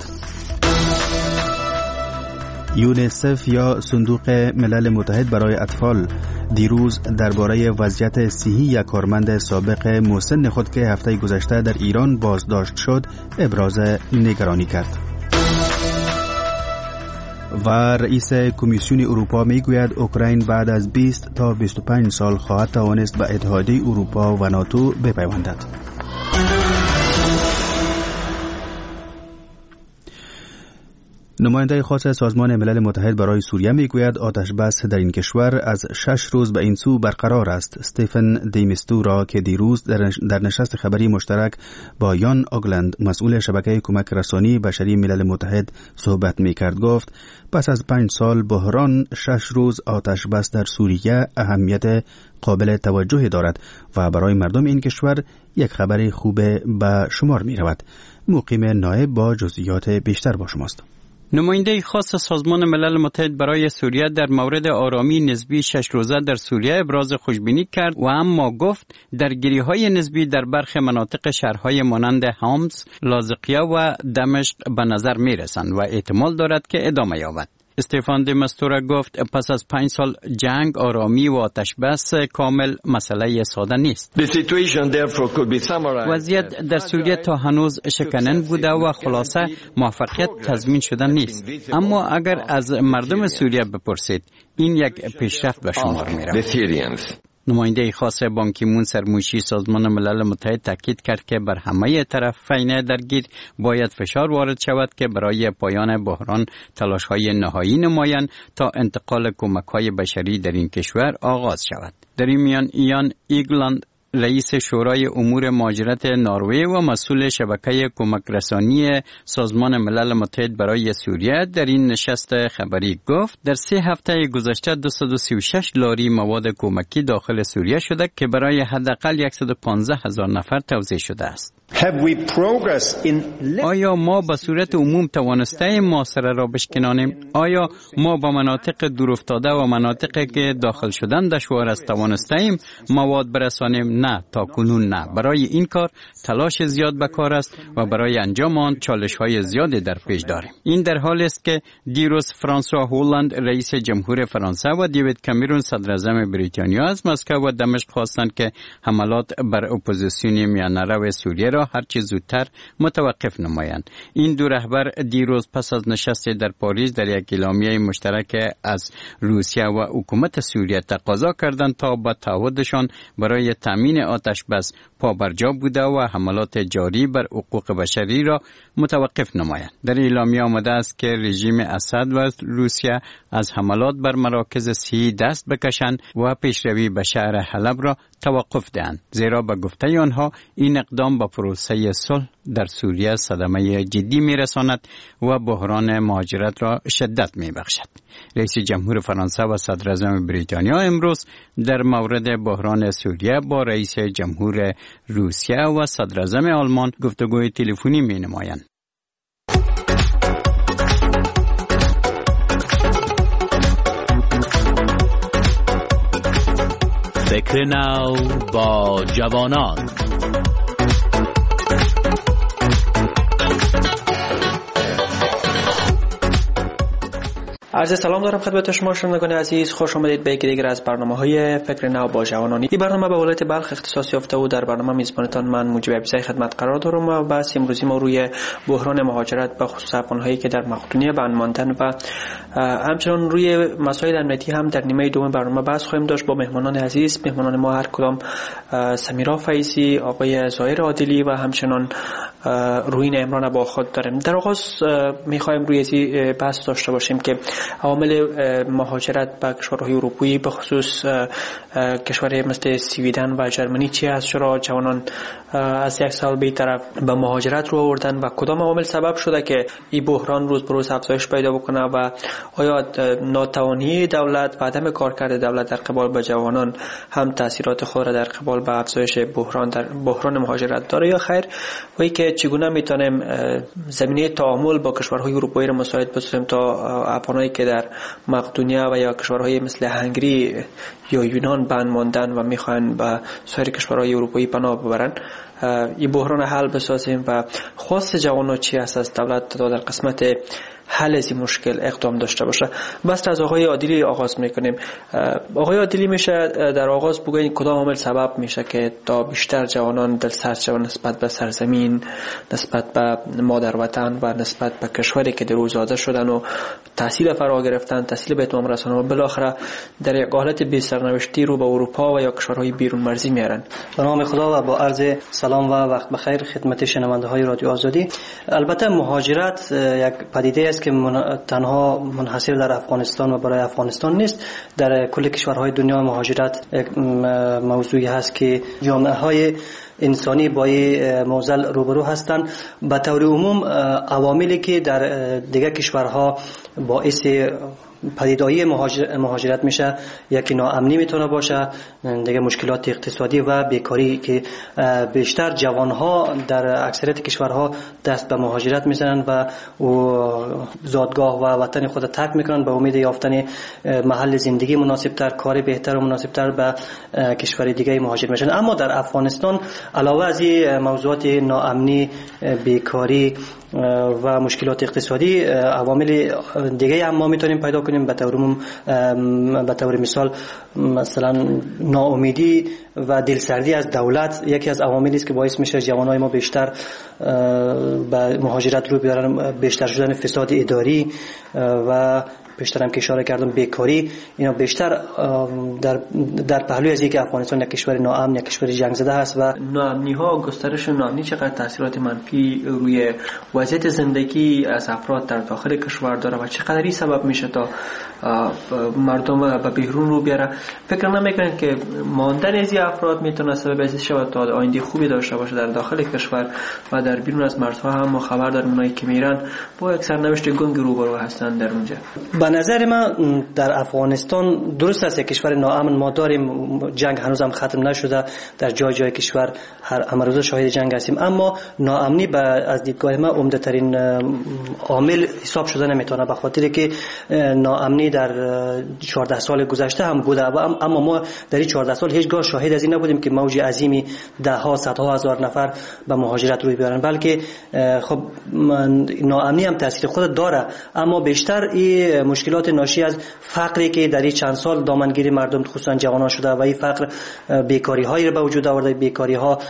یونیسف یا صندوق ملل متحد برای اطفال دیروز درباره وضعیت صحی یک کارمند سابق مسن خود که هفته گذشته در ایران بازداشت شد ابراز نگرانی کرد. و رئیس کمیسیون اروپا میگوید اوکراین بعد از بیست تا بیست و پنج سال خواهد توانست به اتحادیه اروپا و ناتو بپیوندد. نماینده خاص سازمان ملل متحد برای سوریه میگوید آتش بس در این کشور از شش روز به این سو برقرار است. استیفن دیمیستورا که دیروز در نشست خبری مشترک با یان آگلند مسئول شبکه کمک رسانی بشری ملل متحد صحبت میکرد گفت پس از پنج سال بحران شش روز آتش بس در سوریه اهمیت قابل توجهی دارد و برای مردم این کشور یک خبر خوب به شمار می رود. مقیم نایب با جزئیات بیشتر با شماست. نماینده خاص سازمان ملل متحد برای سوریه در مورد آرامی نسبی شش روزه در سوریه ابراز خوشبینی کرد و اما گفت درگیری‌های نسبی در برخی مناطق شهرهای مانند حمص، لاذقیه و دمشق به نظر می‌رسند و احتمال دارد که ادامه یابد. استفان دی مستورا گفت پس از پنج سال جنگ، آرامی و آتش بس کامل مسئله ساده نیست. وضعیت در سوریه تا هنوز شکننده بوده و خلاصه موفقیت تضمین شده نیست. اما اگر از مردم سوریه بپرسید این یک پیشرفت به شمار می رود. نماینده خاص بان کی مون سرموشی سازمان ملل متحد تاکید کرد که بر همه طرفین درگیر باید فشار وارد شود که برای پایان بحران تلاش‌های نهایی نمایند تا انتقال کمک‌های بشری در این کشور آغاز شود. در این میان ایان ایگلند رئیس شورای امور مهاجرت نروژ و مسئول شبکه کمک رسانی سازمان ملل متحد برای سوریه در این نشست خبری گفت در سه هفته گذشته دویست و سی و شش لاری مواد کمکی داخل سوریه شده که برای حداقل صد و پانزده هزار نفر توزیع شده است. آیا ما به صورت عموم توانسته محاصره را بشکنانیم؟ آیا ما به مناطق دورافتاده و مناطقی که داخل شدن دشوار است توانسته ایم مواد برسانیم؟ نه، تا کنون نه. برای این کار تلاش زیاد به کار است و برای انجام آن چالش‌های زیادی در پیش داریم. این در حالی است که دیروز فرانسوا هولند رئیس جمهور فرانسه و دیوید کامرون صدر اعظم بریتانیا از مسکو و دمشق خواستند که حملات بر اپوزیسیون میانه‌رو سوریه را هر چه زودتر متوقف نمایند. این دو رهبر دیروز پس از نشست در پاریس در یک اعلامیه مشترک از روسیه و حکومت سوریه تقاضا کردند تا با تعهدشان برای تامین آتش بس پابرجا بوده و حملات جاری بر حقوق بشری را متوقف نمایند. در اعلامیه آمده است که رژیم اسد و روسیه از حملات بر مراکز صحی دست بکشند و پیشروی به شهر حلب را توقف دهند، زیرا به گفته آنها این اقدام به پروسه صلح در سوریه صدمه جدی میرساند و بحران مهاجرت را شدت میبخشد. رئیس جمهور فرانسه و صدر اعظم بریتانیا امروز در مورد بحران سوریه با رئیس جمهور روسیه و صدر اعظم آلمان گفتگوی تلفنی می نمایند. فکر نو با جوانان. عرض سلام دارم خدمت شما شنوندگان عزیز، خوش آمدید به یکی دیگر از برنامه‌های فکر نو با جوانان. این برنامه به ولایت بلخ اختصاص یافته و در برنامه میزبانتان من موجب عبیزی خدمت قرار دارم و بحث امروزی ما روی بحران مهاجرت به خصوص افغان‌هایی که در مقدونیه بند ماندن و همچنین روی مسائل امنیتی هم در نیمه دوم برنامه بحث خواهیم داشت با مهمانان عزیز. مهمانان ما هر کدام سمیرا فیضی، آقای ظاهر عادلی و همچنین روین عمران با خود داریم. در آغاز می‌خوایم روی این بحث داشته باشیم که عوامل مهاجرت به کشورهای اروپایی به خصوص کشورهای مثل سویدن و جرمنی چی است؟ چرا جوانان از یک سال به طرف به مهاجرت رو آوردن و کدام عوامل سبب شده که این بحران روز به روز افزایش پیدا بکنه و آیا ناتوانی دولت و عدم کارکرد دولت در قبال به جوانان هم تاثیرات خود را در قبال به افزایش بحران در بحران مهاجرت داره یا خیر؟ و اینکه چگونه میتونیم زمینه تعامل با کشورهای اروپایی را مساعد بسازیم تا افغانایی که در مقدونیه و یا کشورهای مثل هنگری یا یونان بند ماندن و میخوان به سایر کشورهای اروپایی پناه ببرن این بحران حل بسازیم و خواست جوانان چی است از دولت تا در قسمت حل از این مشکل اقدام داشته باشه. بس از آقای عادلی آغاز میکنیم. آقای عادلی میشه در آغاز بگوین کدام عامل سبب میشه که تا بیشتر جوانان دلسرد شوند نسبت به سرزمین، نسبت به مادر وطن و نسبت به کشوری که در او زاده شدن و تحصیل فرا گرفتن، تحصیل به اتمام رساندن و بالاخره در یک حالت بی سرنوشتی رو به اروپا و یا کشورهای بیرون مرزی میارن. به نام خدا و با عرض سلام و وقت بخیر خدمت شنونده های رادیو آزادی. البته مهاجرت یک پدیده است که من... تنها منحصر در افغانستان و برای افغانستان نیست. در کل کشورهای دنیا مهاجرت یک موضوعی هست که جامعه های انسانی با این معضل روبرو هستند. به طور عموم عواملی که در دیگر کشورها باعث پدیدایی مهاجرت میشه، یکی ناامنی میتونه باشه، دیگه مشکلات اقتصادی و بیکاری که بیشتر جوانها در اکثریت کشورها دست به مهاجرت میزنن و زادگاه و وطن خود ترک میکنن به امید یافتن محل زندگی مناسبتر، کار بهتر و مناسبتر به کشور دیگه مهاجر میشن. اما در افغانستان علاوه از این موضوعات ناامنی، بیکاری و مشکلات اقتصادی، عوامل دیگه هم ما میتونیم پیدا کنیم. به طور به طور مثال مثلا ناامیدی و دلسردی از دولت یکی از عواملی است که باعث میشه جوانای ما بیشتر به مهاجرت رو بیارن، بیشتر شدن فساد اداری و بیشتر هم که اشاره کردم بیکاری، اینا بیشتر در در پهلوی از اینکه افغانستان یک کشور ناامن، یک کشور جنگ زده است و ناامنی ها، گسترش ناامنی چقدر تاثیرات منفی روی وضعیت زندگی از افراد در داخل کشور داره و چقدر این سبب میشه تا مردم به بیرون رو بیاره. فکر نمیکنید که ماندن از این افراد میتونه سبب از شود تا آینده خوبی داشته باشه در داخل کشور و در بیرون از مرزها؟ هم ما خبر داریم اونایی که میرن با یک سرنوشت گنگ روبرو هستن در اونجا. به به نظر من در افغانستان درست است کشور ناامن ما داریم، جنگ هنوز هم ختم نشده، در جای جای کشور هر امروز شاهد جنگ هستیم، اما ناامنی به از دیدگاه من عمده ترین عامل حساب شده نمیتونه، به خاطر که ناامنی در چهارده سال گذشته هم بوده، اما ما در این چهارده سال هیچگاه شاهد از این نبودیم که موج عظیمی ده ها صدها هزار نفر به مهاجرت روی بیارن، بلکه خب ناامنی هم تاثیر خود داره، اما بیشتر این مشکلات ناشی از فقری که در این چند سال دامنگیری مردم خصوصا جوانان شده و این فقر بیکاری هایی به وجود آورده، بیکاری ها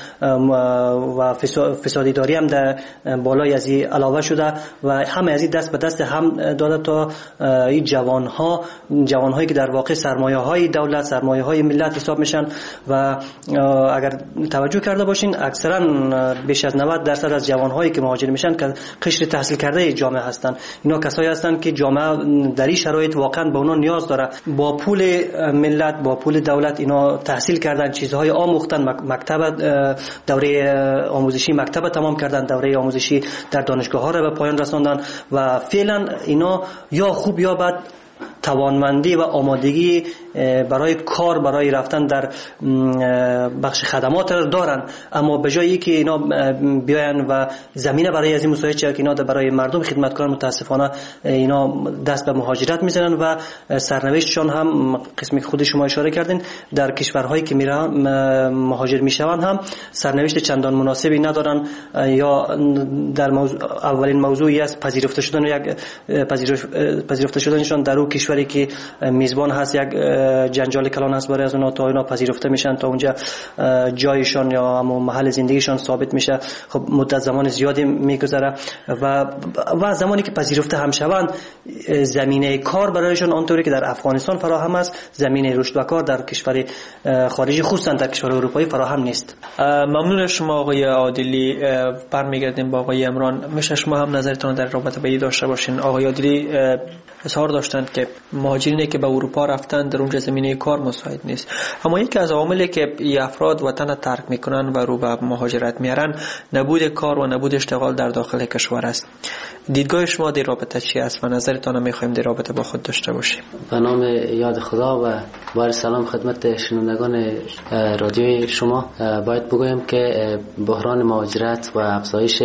و فسادی داری هم در بالای از این علاوه شده و همه از این دست به دست هم داده تا این جوان ها جوان هایی که در واقع سرمایه های دولت، سرمایه های ملت حساب میشن و اگر توجه کرده باشین اکثرا بیش از نود درصد از جوان هایی که مهاجر میشن که قشر تحصیل کرده جامعه هستند. اینا کسایی هستند که جامعه در این شرایط واقعا به اونا نیاز داره، با پول ملت با پول دولت اینا تحصیل کردن، چیزهای آموختن، مکتب دوره آموزشی مکتب تمام کردن، دوره آموزشی در دانشگاه ها را به پایان رساندن و فعلا اینا یا خوب یا بد توانمندی و آمادگی برای کار، برای رفتن در بخش خدمات را دارن، اما به جایی که اینا بیاین و زمینه برای از این مساعد که اینا برای مردم خدمت کنن، متاسفانه اینا دست به مهاجرت میزنن و سرنوشتشون هم قسمی که خود شما اشاره کردین در کشورهایی که میرن مهاجر میشون هم سرنوشت چندان مناسبی ندارن، یا در موضوع اولین موضوعی است پذیرفته شدن یک پذیرفته شدنشون در اون کشوری که میزبان هست، یک جنجال کلان هست برای از اونا تا اینا پذیرفته میشن، تا اونجا جایشان یا محل زندگیشان ثابت میشه، خب مدت زمان زیادی میگذره و و زمانی که پذیرفته هم شوند زمینه کار برایشان آنطوری که در افغانستان فراهم است، زمینه رشد و کار در کشور خارجی خصوصا در کشور اروپایی فراهم نیست. ممنون از شما آقای عادلی. برمیگردیم با آقای عمران. میشه شما هم نظرتون در رابطه به این داشته باشین؟ آقای عادلی اظهار داشتند که مهاجرینی که به اروپا رفتن در اونجا زمینه کار مساعد نیست، اما یکی از عواملی که این افراد وطن ترک میکنن و رو به مهاجرت میارن نبود کار و نبود اشتغال در داخل کشور است. دیدگاه شما در رابطه چی است و نظرتان رو میخوایم در رابطه با خود داشته باشیم؟ به نام یاد خدا و با سلام خدمت شنوندگان رادیوی شما. باید بگویم که بحران مهاجرت و افزایش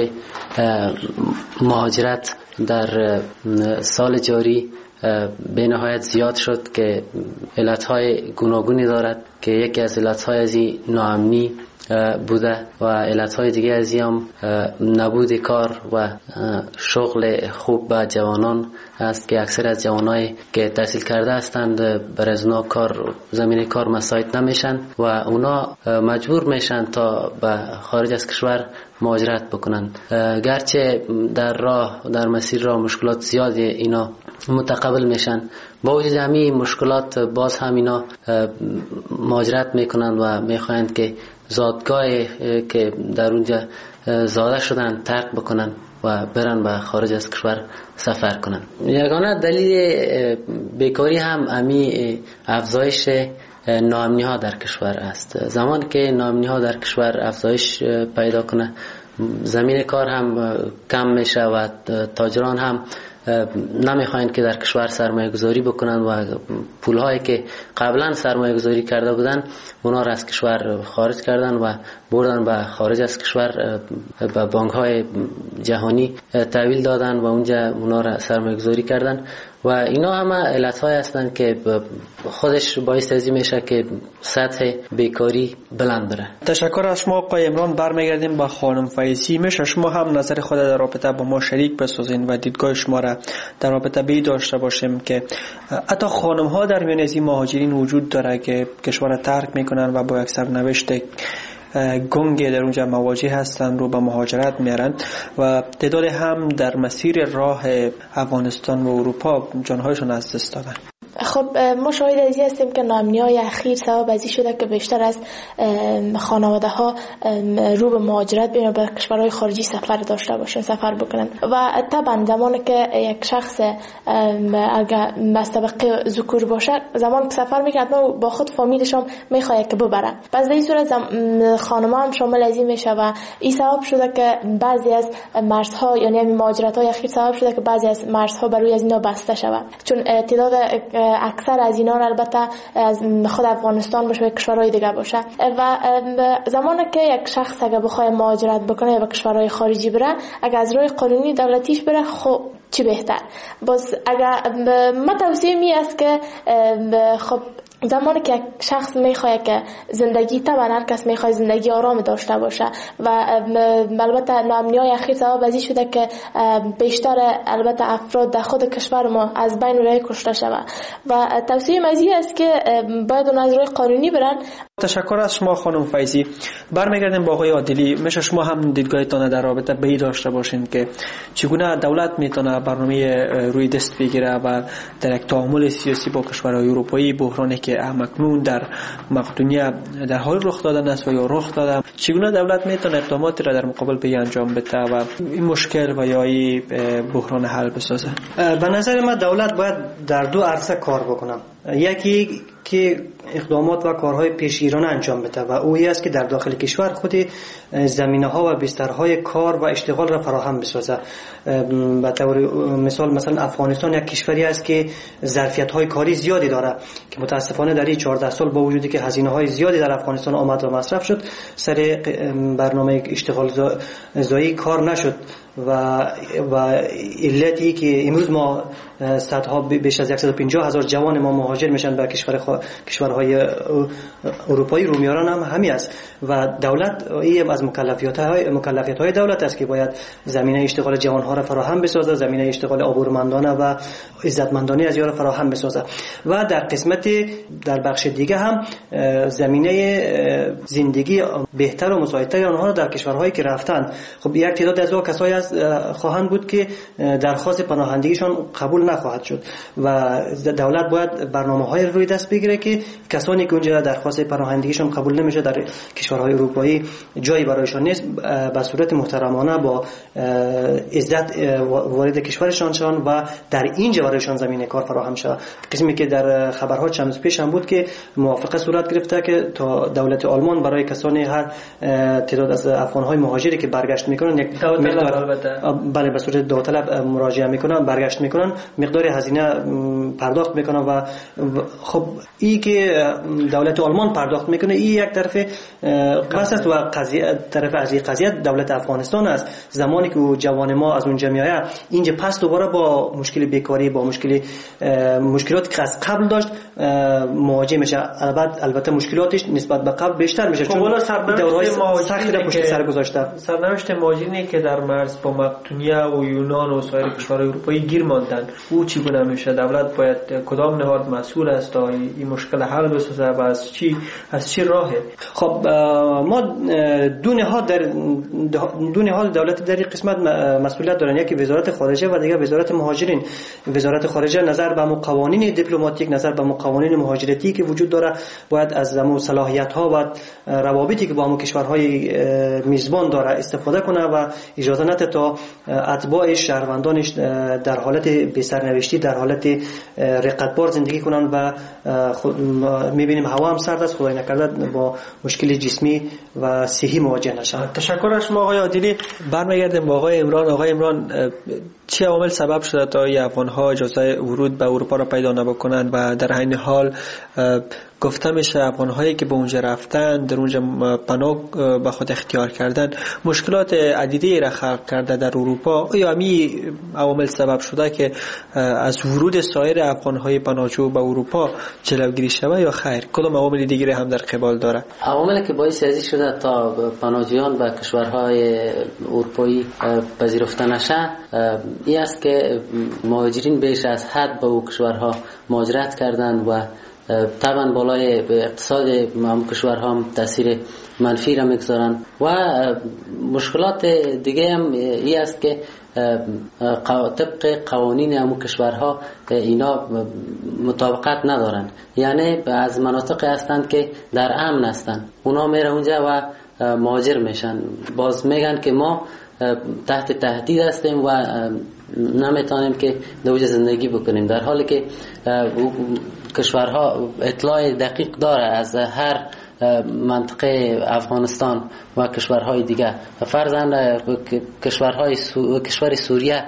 مهاجرت در سال جاری به نهایت زیاد شد که علتهای گوناگونی دارد که یکی از علتهای از این ناامنی بوده و علتهای دیگه از این هم نبود کار و شغل خوب به جوانان است که اکثر از جوانایی که تحصیل کرده هستند برای از اونا کار زمینه کار مساعد نمیشن و اونا مجبور میشن تا به خارج از کشور مهاجرت بکنن، گرچه در راه در مسیر راه مشکلات زیادی اینا متقبل میشن، با وجود همین مشکلات باز هم اینا مهاجرت میکنن و میخواهند که زادگاهی که در اونجا زاده شدن ترک بکنن و برن به خارج از کشور سفر کنن. یگانه دلیل بیکاری هم امی افزایش ناامنی ها در کشور است. زمان که ناامنی ها در کشور افزایش پیدا کنه زمین کار هم کم میشه و تاجران هم نمیخواین که در کشور سرمایه گذاری بکنن و پولهایی که قبلا سرمایه گذاری کرده بودن اونا را از کشور خارج کردن و بردن به خارج از کشور به بانک های جهانی تحویل دادن و اونجا اونا را سرمایه گذاری کردن و اینا همه علت های هستند که خودش باعث از این میشه که سطح بیکاری بلند بره. تشکر از شما آقای عمران. برمیگردیم با خانم فیضی. میشه شما هم نظر خود در رابطه با ما شریک بسازین و دیدگاه شما را در رابطه به داشته باشیم که حتی خانم ها در میان از این مهاجرین وجود داره که کشور را ترک میکنن و با یک سرنوشت گنگ در اونجا مواجه هستن، رو به مهاجرت میارن و تعداد هم در مسیر راه افغانستان و اروپا جانهایشون از دست دادن. خب ما شاهد از این هستیم که ناامنی‌های اخیر سبب از این شده که بیشتر از خانواده ها رو به مهاجرت بین به کشورهای خارجی سفر داشته باشن، سفر بکنن و طبعا زمانی که یک شخص اگر از طبقه ذکور باشه، زمان که سفر میکنه با خود فامیلش هم میخواد که ببره. پس در این صورت خانم‌ها هم شامل از این میشه و این سبب شده که بعضی از مرزها، یعنی مهاجرت‌های اخیر سبب شده که بعضی از مرزها برای از اینا بسته شود، چون تعداد اکثر از اینا البته از خود افغانستان باشه و کشورهای دیگه باشه و زمانی که یک شخص اگه بخواد مهاجرت بکنه یا به کشورهای خارجی بره، اگه از روی قانونی دولتیش بره خب چی بهتر. باز اگر ما توصیه می است که خب زمانی که یک شخص میخواد که زندگی، طبعا هر کس میخواد زندگی آرام داشته باشه و البته ناامنی‌های اخیر سبب از این شده که بیشتر البته افراد در خود کشور ما از بین راه کشته شود و توصیه مزید است که باید اون از روی قانونی برن. تشکر از شما خانم فیضی. برمیگردیم با آقای عادلی. میشه شما هم دیدگاهتان در رابطه به این داشته باشین که چگونه دولت میتونه برنامه روی دست بگیره و در یک تعامل سیاسی با کشورهای اروپایی، بحرانی که همکنون در مقدونیه در حال رخ دادن است و یا رخ داده، چگونه دولت میتونه اقداماتی را در مقابل به انجام بده و این مشکل و یا این بحران حل بسازه؟ به نظر من دولت باید در دو عرصه کار بکنه. یکی که اقدامات و کارهای پیشگیرانه انجام بده و اویی است که در داخل کشور خود زمینه‌ها و بسترهای کار و اشتغال را فراهم بسازه. به طور مثال مثلا افغانستان یک کشوری است که ظرفیت‌های کاری زیادی داره که متاسفانه در این چهارده سال با وجودی که هزینه‌های زیادی در افغانستان آمد و مصرف شد، سر برنامه اشتغال زایی کار نشد و و علتی که امروز ما صدها بیش از صد و پنجاه هزار جوان ما مهاجر میشن به کشور خوا... کشورهای اروپایی رو میارن هم همین است و دولت این از مکلفیت‌های مکلفیت‌های دولت است که باید زمینه اشتغال جوان‌ها را فراهم بسازه، زمینه اشتغال آبرومندانه و عزتمندانه از یارا فراهم بسازه و در قسمت در بخش دیگه هم زمینه زندگی بهتر و مساعدتر آنها را در کشورهایی که رفتن. خب یک تعداد از کسایی از خواهند بود که درخواست پناهندگیشان قبول نخواهد شد و دولت باید برنامه‌های روی دست بگیره که کسانی که اونجا درخواست پناهندگیشان قبول نمیشه در کشورهای اروپایی جایی برایشان نیست، به صورت محترمانه با عزت وارد کشورشان شون و در اینجا برایشان زمینه کار فراهم شود. قسمی که در خبرها چند روز پیش هم بود که موافقه صورت گرفته که تا دولت آلمان برای کسانی هر تعداد از افغان‌های مهاجری که برگشت میکنن یک مقدار بله به صورت داوطلب مراجعه میکنن، برگشت میکنن، مقدار هزینه پرداخت میکنن و خب این که دولت آلمان پرداخت میکنه این یک طرف بس است و قضیه طرف از این قضیه دولت افغانستان است. زمانی که جوان ما از اونجا میآید اینجا پس دوباره با مشکل بیکاری، با مشکل مشکلاتی که از قبل داشت مواجه میشه. البته البته مشکلاتش نسبت به قبل بیشتر میشه چون دورهای سختی را پشت سر گذاشته. سرنوشت مهاجرینی که در مرز با مقدونیه و یونان و سایر کشورهای اروپایی گیر ماندن او چگونه میشه؟ دولت باید کدام نهاد مسئول است تا این مشکل حل بسازه و از چی از چی راهه؟ خب ما دو نهاد در دو نهاد دولت در این قسمت مسئولیت دارن، یکی وزارت خارجه و دیگه وزارت مهاجرین. وزارت خارجه نظر به قوانین دیپلماتیک، نظر به قوانین مهاجرتی که وجود داره باید از همون صلاحیت ها و روابطی که با همون کشورهای میزبان داره استفاده کنه و اجازه نده تا اتباعش، شهروندانش در حالت بی‌سرنوشتی، در حالت رقتبار زندگی کنن و میبینیم هوا هم سرد است، خدای نکرده با مشکل جسمی و صحی مواجه نشن. تشکر از شما آقای عادلی. برمیگردیم با آقای عمران. آقای عمران، چه عوامل سبب شده تا افغان‌ها اجازه ورود به اروپا را پیدا نکنند و در عین حال گفته میشه افغان‌هایی که به اونجا رفتن، در اونجا پناه به خود اختیار کردن، مشکلات عدیدی را خلق کرده در اروپا؟ آیا همین عوامل سبب شده که از ورود سایر افغان‌های پناهجو به اروپا جلوگیری شود یا خیر کدام عوامل دیگری هم در قبال داره؟ عواملی که باعث ازی شده تا پناهجویان به کشورهای اروپایی پذیرفته نشه این است که مهاجرین بیش از حد به او کشورها مهاجرت کردند و طبعا بالای اقتصاد هم کشورها هم تاثیر منفی را میگذارن و مشکلات دیگه هم این است که طبق قوانین امو کشورها اینا مطابقت ندارن، یعنی از مناطق هستند که در امن هستند، اونا میره اونجا و مهاجر میشن، باز میگن که ما تحت تهدید هستیم و نمیتونیم که دوجه زندگی بکنیم، در حالی که کشورها اطلاع دقیق داره از هر منطقه افغانستان و کشورهای دیگه. فرضاً کشورهای سو... کشور سوریه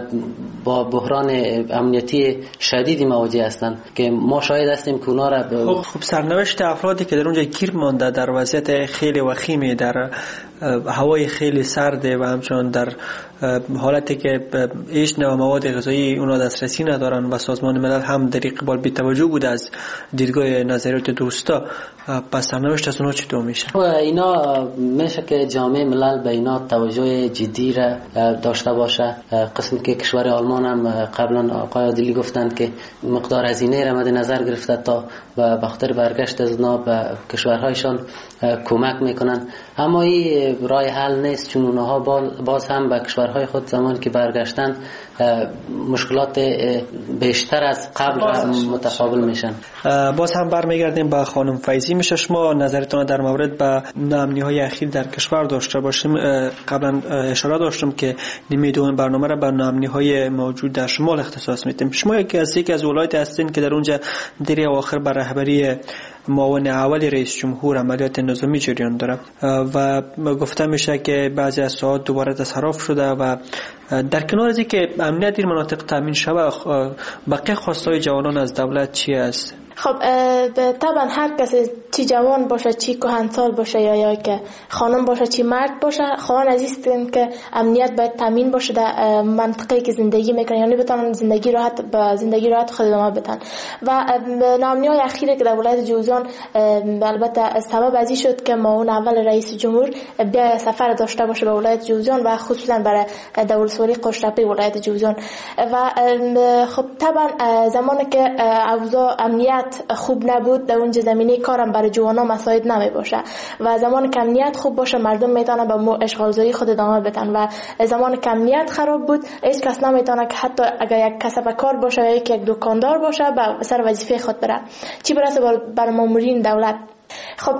با بحران امنیتی شدیدی مواجه هستند که ما شاهد هستیم که اونا را ب... خب, خب سرنوشت افرادی که در اونجا گیر مانده در وضعیت خیلی وخیمی، در هوای خیلی سرد و همچنان در حالتی که هیچ نوع مواد غذایی اونا دسترسی ندارن و سازمان ملل هم در قبال بی توجه بوده از دیدگاه نظریات دوستا، پس سرنوشت از اونا چطور میشه؟ اینا میشه که جامعه ملل به اینا توجه جدی را داشته باشه. قسمی که کشور آلمان هم قبلا آقای عادلی گفتند که مقدار هزینه را مد نظر گرفته تا به خاطر برگشت از اونا به کشورهایشان کمک میکنن، اما این راه حل نیست، چون اونها باز هم به کشورهای خود زمانی که برگشتن مشکلات بیشتر از قبل متقابل میشن. باز هم برمیگردیم به خانم فیضی. میشه شما نظرتون در مورد به ناامنی های اخیر در کشور داشته باشیم؟ قبلا اشاره داشتم که نیمه دوم برنامه را به ناامنی های موجود در شمال اختصاص میدیم. شما یکی از یکی از ولایت هستین که در اونجا در اواخر بر رهبری معاون اول رئیس جمهور عملیات نظامی جریان داره و گفته میشه که بعضی از ساعات دوباره تصرف شده و در کنار از اینکه امنیت در مناطق تامین شود، بقیه خواستهای جوانان از دولت چی است؟ خب طبعا هر کسی چی جوان باشه، چی کهنسال باشه یا یا که خانم باشه، چی مرد باشه، خواهان عزیزیم که امنیت باید تامین باشه در منطقه‌ای که زندگی میکنن، یعنی بتونن زندگی راحت با زندگی راحت خود ادامه بدن. و ناامنی‌های اخیری که در ولایت جوزجان البته سبب ازی شد که معاون اول رئیس جمهور بیا سفر داشته باشه به ولایت جوزجان و خصوصا برای دولت‌سواری قشتپی ولایت جوزجان. و خب طبعا زمانی که اوضاع امنیت خوب نبود در اونجا زمینه کارم برای جوانا مساعد نمی باشه و زمان که امنیت خوب باشه مردم میتونن به اشغالزایی خود ادامه بدن و زمان که امنیت خراب بود هیچ کس نمیتونه که حتی اگر یک کسب کار باشه یا یک دکاندار باشه به سر وظیفه خود بره، چی برسه بر مامورین دولت. خب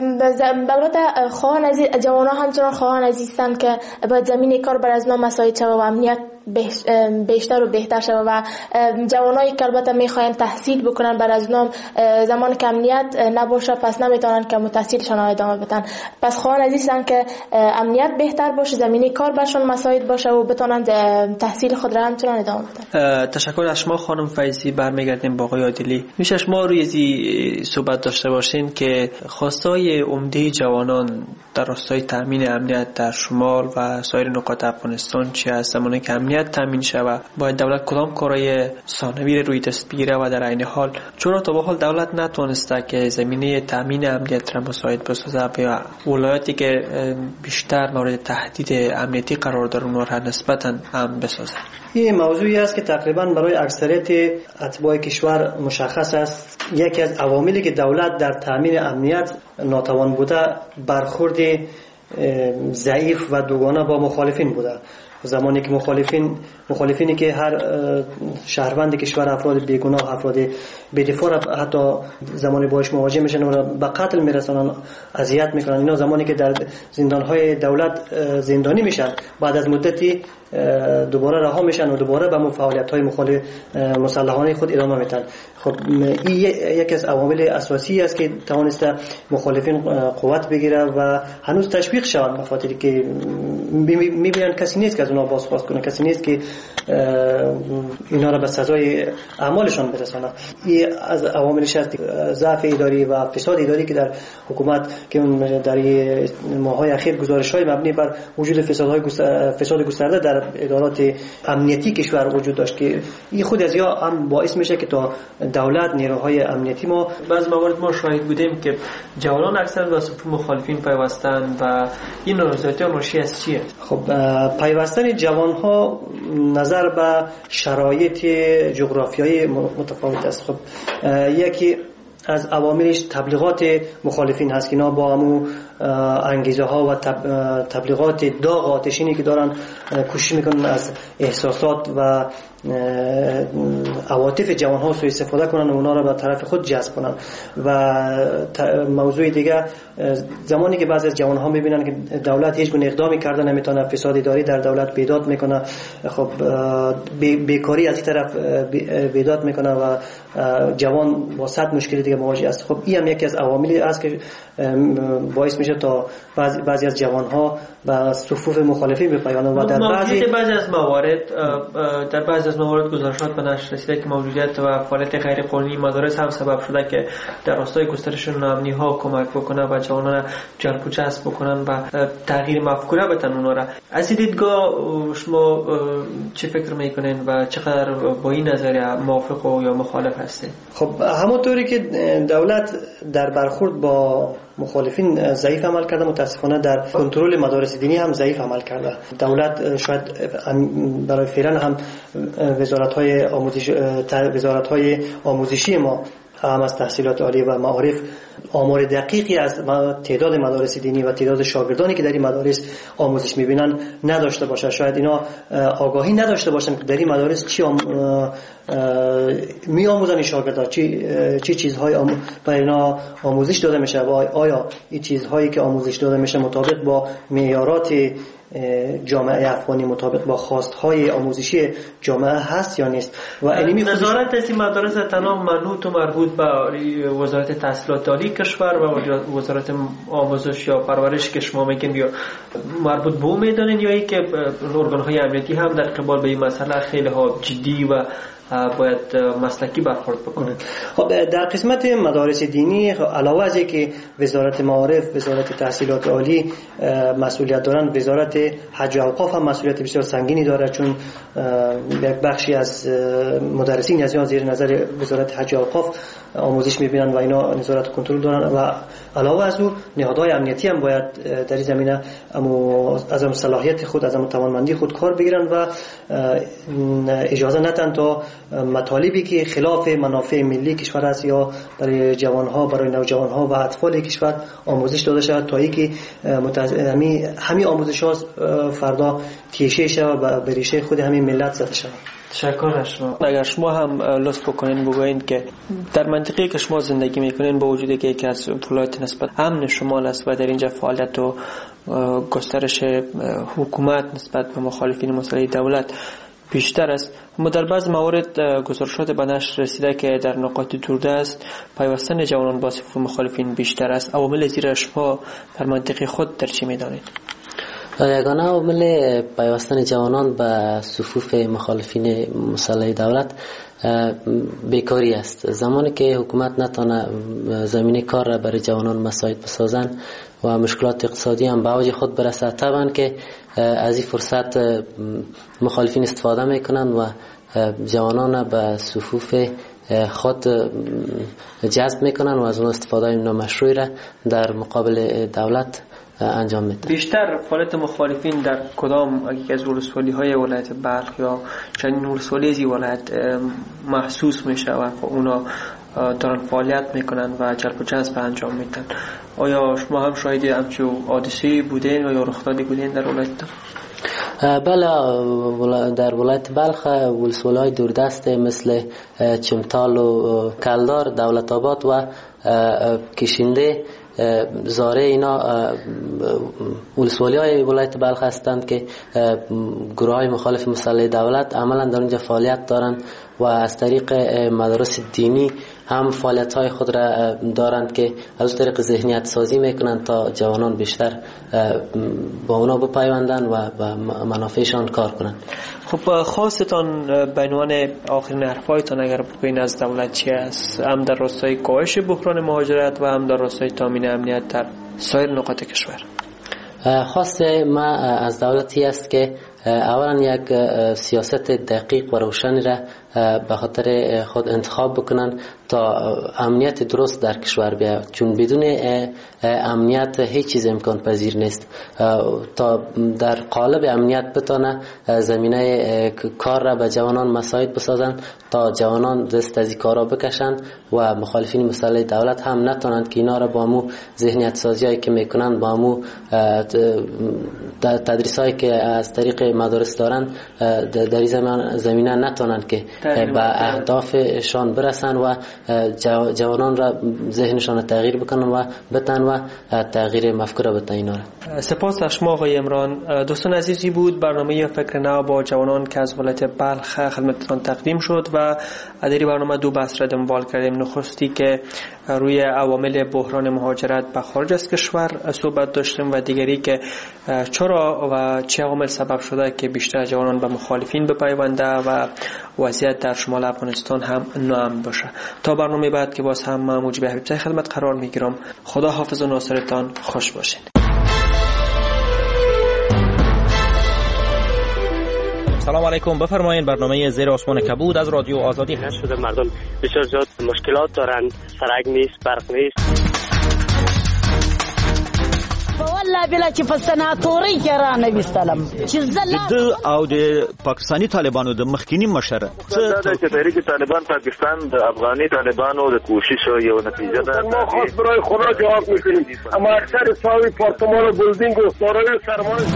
البته خواهان عزیز جوانا همچنان خواهان عزیزند که باید زمین کار بر از نام مساعد شود و امنیت بیشتر و بهتر شود و جوانایی که البته میخواین تحصیل بکنن بر از نام زمان که امنیت نباشه پس نمیتونن که متحصیلشان ادامه بدن. پس خواهان عزیزند که امنیت بهتر باشه، زمینه کار برشون مساعد باشه و بتونن تحصیل خود را همچنان ادامه بدن. تشکر از شما خانم فیضی. برمیگردیم با آقای عادلی. میشه شما روی این صحبت داشته باشین که خواستای عمده جوانان در راستای تامین امنیت در شمال و سایر نقاط افغانستان چی است؟ زمانی که امنیت تامین شود باید دولت کدام کارهای ثانوی روی دست بگیره و در عین حال چرا تا به حال دولت نتونسته که زمینه تامین امنیت را مساعد بسازه یا ولایتی که بیشتر مورد تهدید امنیتی قرار دارن اونها نسبتاً امن بسازه؟ این موضوعی است که تقریبا برای اکثریت اتباع کشور مشخص است. یکی از عواملی که دولت در تامین امنیت ناتوان بوده برخورد ضعیف و دوگانه با مخالفین بوده. زمانی که مخالفین مخالفینی که هر شهروند کشور افراد بیگناه افراد بی‌دفاع حتی زمانی باش مواجه میشن و به قتل میرسونن، اذیت میکنن، اینا زمانی که در زندانهای دولت زندانی میشن بعد از مدتی دوباره رها میشن و دوباره به فعالیت‌های مخالف مسلحانه خود ادامه میدن. خب این یکی از عوامل اساسی است که توانسته مخالفین قوت بگیره و هنوز تشویق شوند، به خاطر که میبینن کسی نیست که از اونها بازخواست کنه، کسی نیست که اینا را به سزای اعمالشان برسانه. این از عواملش است، ضعف اداری و فساد اداری که در حکومت که در ماه‌های اخیر گزارش‌های مبنی بر وجود فسادهای فساد گسترده در ادارات امنیتی کشور وجود داشت که این خود از یا هم باعث میشه که تا دولت نیروهای امنیتی ما بعض موارد ما شاهد بودیم که جوانان اکثر به صف مخالفین پیوستن و این نظریات ناشی از چیه؟ خب پیوستن جوانها نظر به شرایط جغرافیایی متفاوت است. خب یکی از عواملش تبلیغات مخالفین هست که اینا با همو انگیزه ها و تبلیغات داغ آتشینی که دارن کوشش میکنن از احساسات و عواطف جوان ها سوء استفاده کنن و اونا را به طرف خود جذب کنن. و موضوع دیگه زمانی که بعضی از جوان ها میبینن که دولت هیچ گونه اقدامی کرده نمیتونه، فساد اداری در دولت بیداد میکنه، خب بیکاری از این طرف بیداد میکنه و جوان با صد مشکل دیگه مواجه است. خب این هم یکی از عواملی است که باعث میشه تا بعضی بعضی از جوان ها به صفوف مخالفین بپیوندند و در بعضی بعضی از موارد در بعضی از موارد گزارشات به نشر رسیده که موجودیت و فعالیت غیر قانونی مدارس هم سبب شده که در راستای گسترش ناامنی ها کمک بکنه و جوانان جلب و جذب بکنن و تغییر مفکوره بدن اونا را. از این دیدگاه شما چه فکر میکنین و چقدر با این نظریه موافق و یا مخالف هستین؟ خب همونطوری که دولت در برخورد با مخالفین ضعیف عمل کرده، متاسفانه در کنترل مدارس دینی هم ضعیف عمل کرده. دولت شاید برای فعلا هم وزارت‌های آموزش وزارت‌های آموزشی ما هم از تحصیلات عالی و معارف آمار دقیقی از تعداد مدارس دینی و تعداد شاگردانی که در این مدارس آموزش می‌بینن نداشته باشه. شاید اینا آگاهی نداشته باشن که در این مدارس چی آم... می آموزن شاگردان، چی چی چیزهای آم... برای اینا آموزش داده میشه و آیا این چیزهایی که آموزش داده میشه مطابق با معیارات جامعه افغانی، مطابق با خواستهای آموزشی جامعه هست یا نیست. و علمی نظارت از این مدارس تنها منوط و مربوط به وزارت تحصیلات عالی کشور و وزارت آموزش یا پرورش که شما میگین یا مربوط به اون میدانین، یا ای که ارگان‌های امنیتی هم در قبال به این مسئله خیلی ها جدی و باید مسلکی برخورد بکنه؟ خب در قسمت مدارس دینی علاوه از اینکه وزارت معارف، وزارت تحصیلات عالی مسئولیت دارن، وزارت حج و اوقاف هم مسئولیت بسیار سنگینی داره، چون یک بخشی از مدرسین از زیر نظر وزارت حج و اوقاف آموزش میبینن و اینا نظارت کنترل دارن. و علاوه از او نهادهای امنیتی هم باید در این زمینه از هم صلاحیت خود، از هم توانمندی خود کار بگیرن و اجازه ندن تا مطالبی که خلاف منافع ملی کشور است یا برای جوانها، برای نوجوانها و اطفال کشور آموزش داده شود، تا اینکه همین آموزش ها فردا تیشه شود و به ریشه خود همین ملت زده شود. تشکر شما. اگر شما هم لطف بکنین بگوین که در منطقه که شما زندگی میکنین با وجودی که یکی از ولایت نسبت امن شمال است و در اینجا فعالیت و گسترش حکومت نسبت به مخالفین مسئله دولت بیشتر است، اما در بعض موارد گزارشات به نشر رسیده که در نقاط دوردست پیوستن جوانان با صفوف مخالفین بیشتر است. عوامل زیر شما در منطقه خود در چی میدانید؟ یگانه عامل پیوستن جوانان به صفوف مخالفین مسلح دولت بیکاری است. زمانی که حکومت نتانه زمینه کار را برای جوانان مساعد بسازن و مشکلات اقتصادی هم به اوج خود برسه، طبعا که از این فرصت مخالفین استفاده میکنن و جوانان به صفوف خود جذب میکنن و از اون استفاده نامشروعی را در مقابل دولت انجام میده. بیشتر فعالیت مخالفین در کدام یکی از ولسوالی های ولایت بلخ یا چندین ولسوالی از ولایت محسوس میشه و اونا دارن فعالیت میکنن و جلب و جذب انجام میدن؟ آیا شما هم شاهد همچون حادثه‌ای بودین یا رخدادی بودین در ولایت؟ بله، در ولایت بلخ ولسوالی‌های دوردست مثل چمتال و کلدار، دولت آباد و کشنده، زاره، اینا ولسوالی های ولایت بلخ هستند که گروه های مخالف مسلح دولت عملا در اونجا فعالیت دارند و از طریق مدارس دینی هم فعالیت های خود را دارند که از طریق ذهنیت سازی میکنند تا جوانان بیشتر با اونا بپیوندن و با منافعشان کار کنند. خب خواستان به عنوان آخرین حرفایتان اگر بگوین از دولت چی است، هم در راستای کاهش بحران مهاجرت و هم در راستای تامین امنیت در سایر نقاط کشور؟ خواست ما از دولتی است که اولا یک سیاست دقیق و روشنی را به خاطر خود انتخاب بکنن تا امنیت درست در کشور بیاید، چون بدون امنیت هیچ چیز امکان پذیر نیست. تا در قالب امنیت بتانه زمینه کار را به جوانان مساعد بسازن تا جوانان دست از این کارا بکشند و مخالفین مسلح دولت هم نتونند که اینا را با مو ذهنیت سازیایی که میکنند با مو تدریسایی که از طریق مدارس دارند در این زمینه نتونند که به اهدافشان برسن و جوانان را ذهنشان تغییر بکنن و بتن و تغییر مفکوره بتن اینا را. سپاس از شما آقای عمران. دوستان عزیزی بود برنامه فکر نو با جوانان که از ولایت بلخ خدمتتان تقدیم شد و در این برنامه دو بحث را دنبال کردیم. نخستی که روی عوامل بحران مهاجرت به خارج از کشور صحبت داشتیم و دیگری که چرا و چه عوامل سبب شده که بیشتر جوانان به مخالفین بپیونده و وضعیت در شمال افغانستان هم ناامن باشه. تا برنامه بعد که باز هم من موجب حبیبزاده خدمت قرار میگیرم. خدا حافظ و ناصرتان خوش باشین. سلام علیکم. بفرمایید. برنامه زیر آسمان کبود از رادیو آزادی هست. شده مردم بسیار زیاد مشکلات دارند، سرک نیست، برق نیست. والله بلا چې په سناتوري کې را نه وستلم چې زله د او د پاکستاني طالبانو د مخکینی مشر څه د تحریک طالبان پاکستان د افغاني طالبانو د کوشش یو نتیجه ده. ما خاص برای خدا جواب میکنیم، اما اکثر ساوی پارتمان و بلدینگ و دارای سرمایه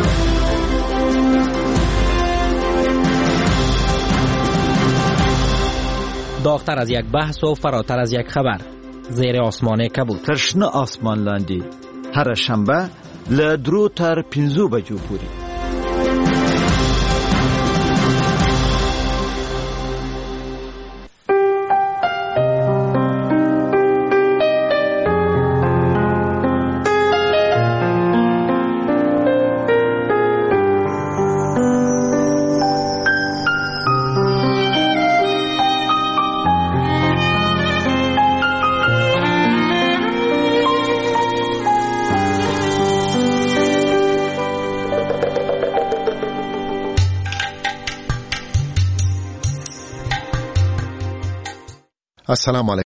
داغتر از یک بحث و فراتر از یک خبر. زیر آسمان کبود. ترشنه آسمان لاندی. هر شنبه له درو تر پنځو بجو پورې. السلام علیکم.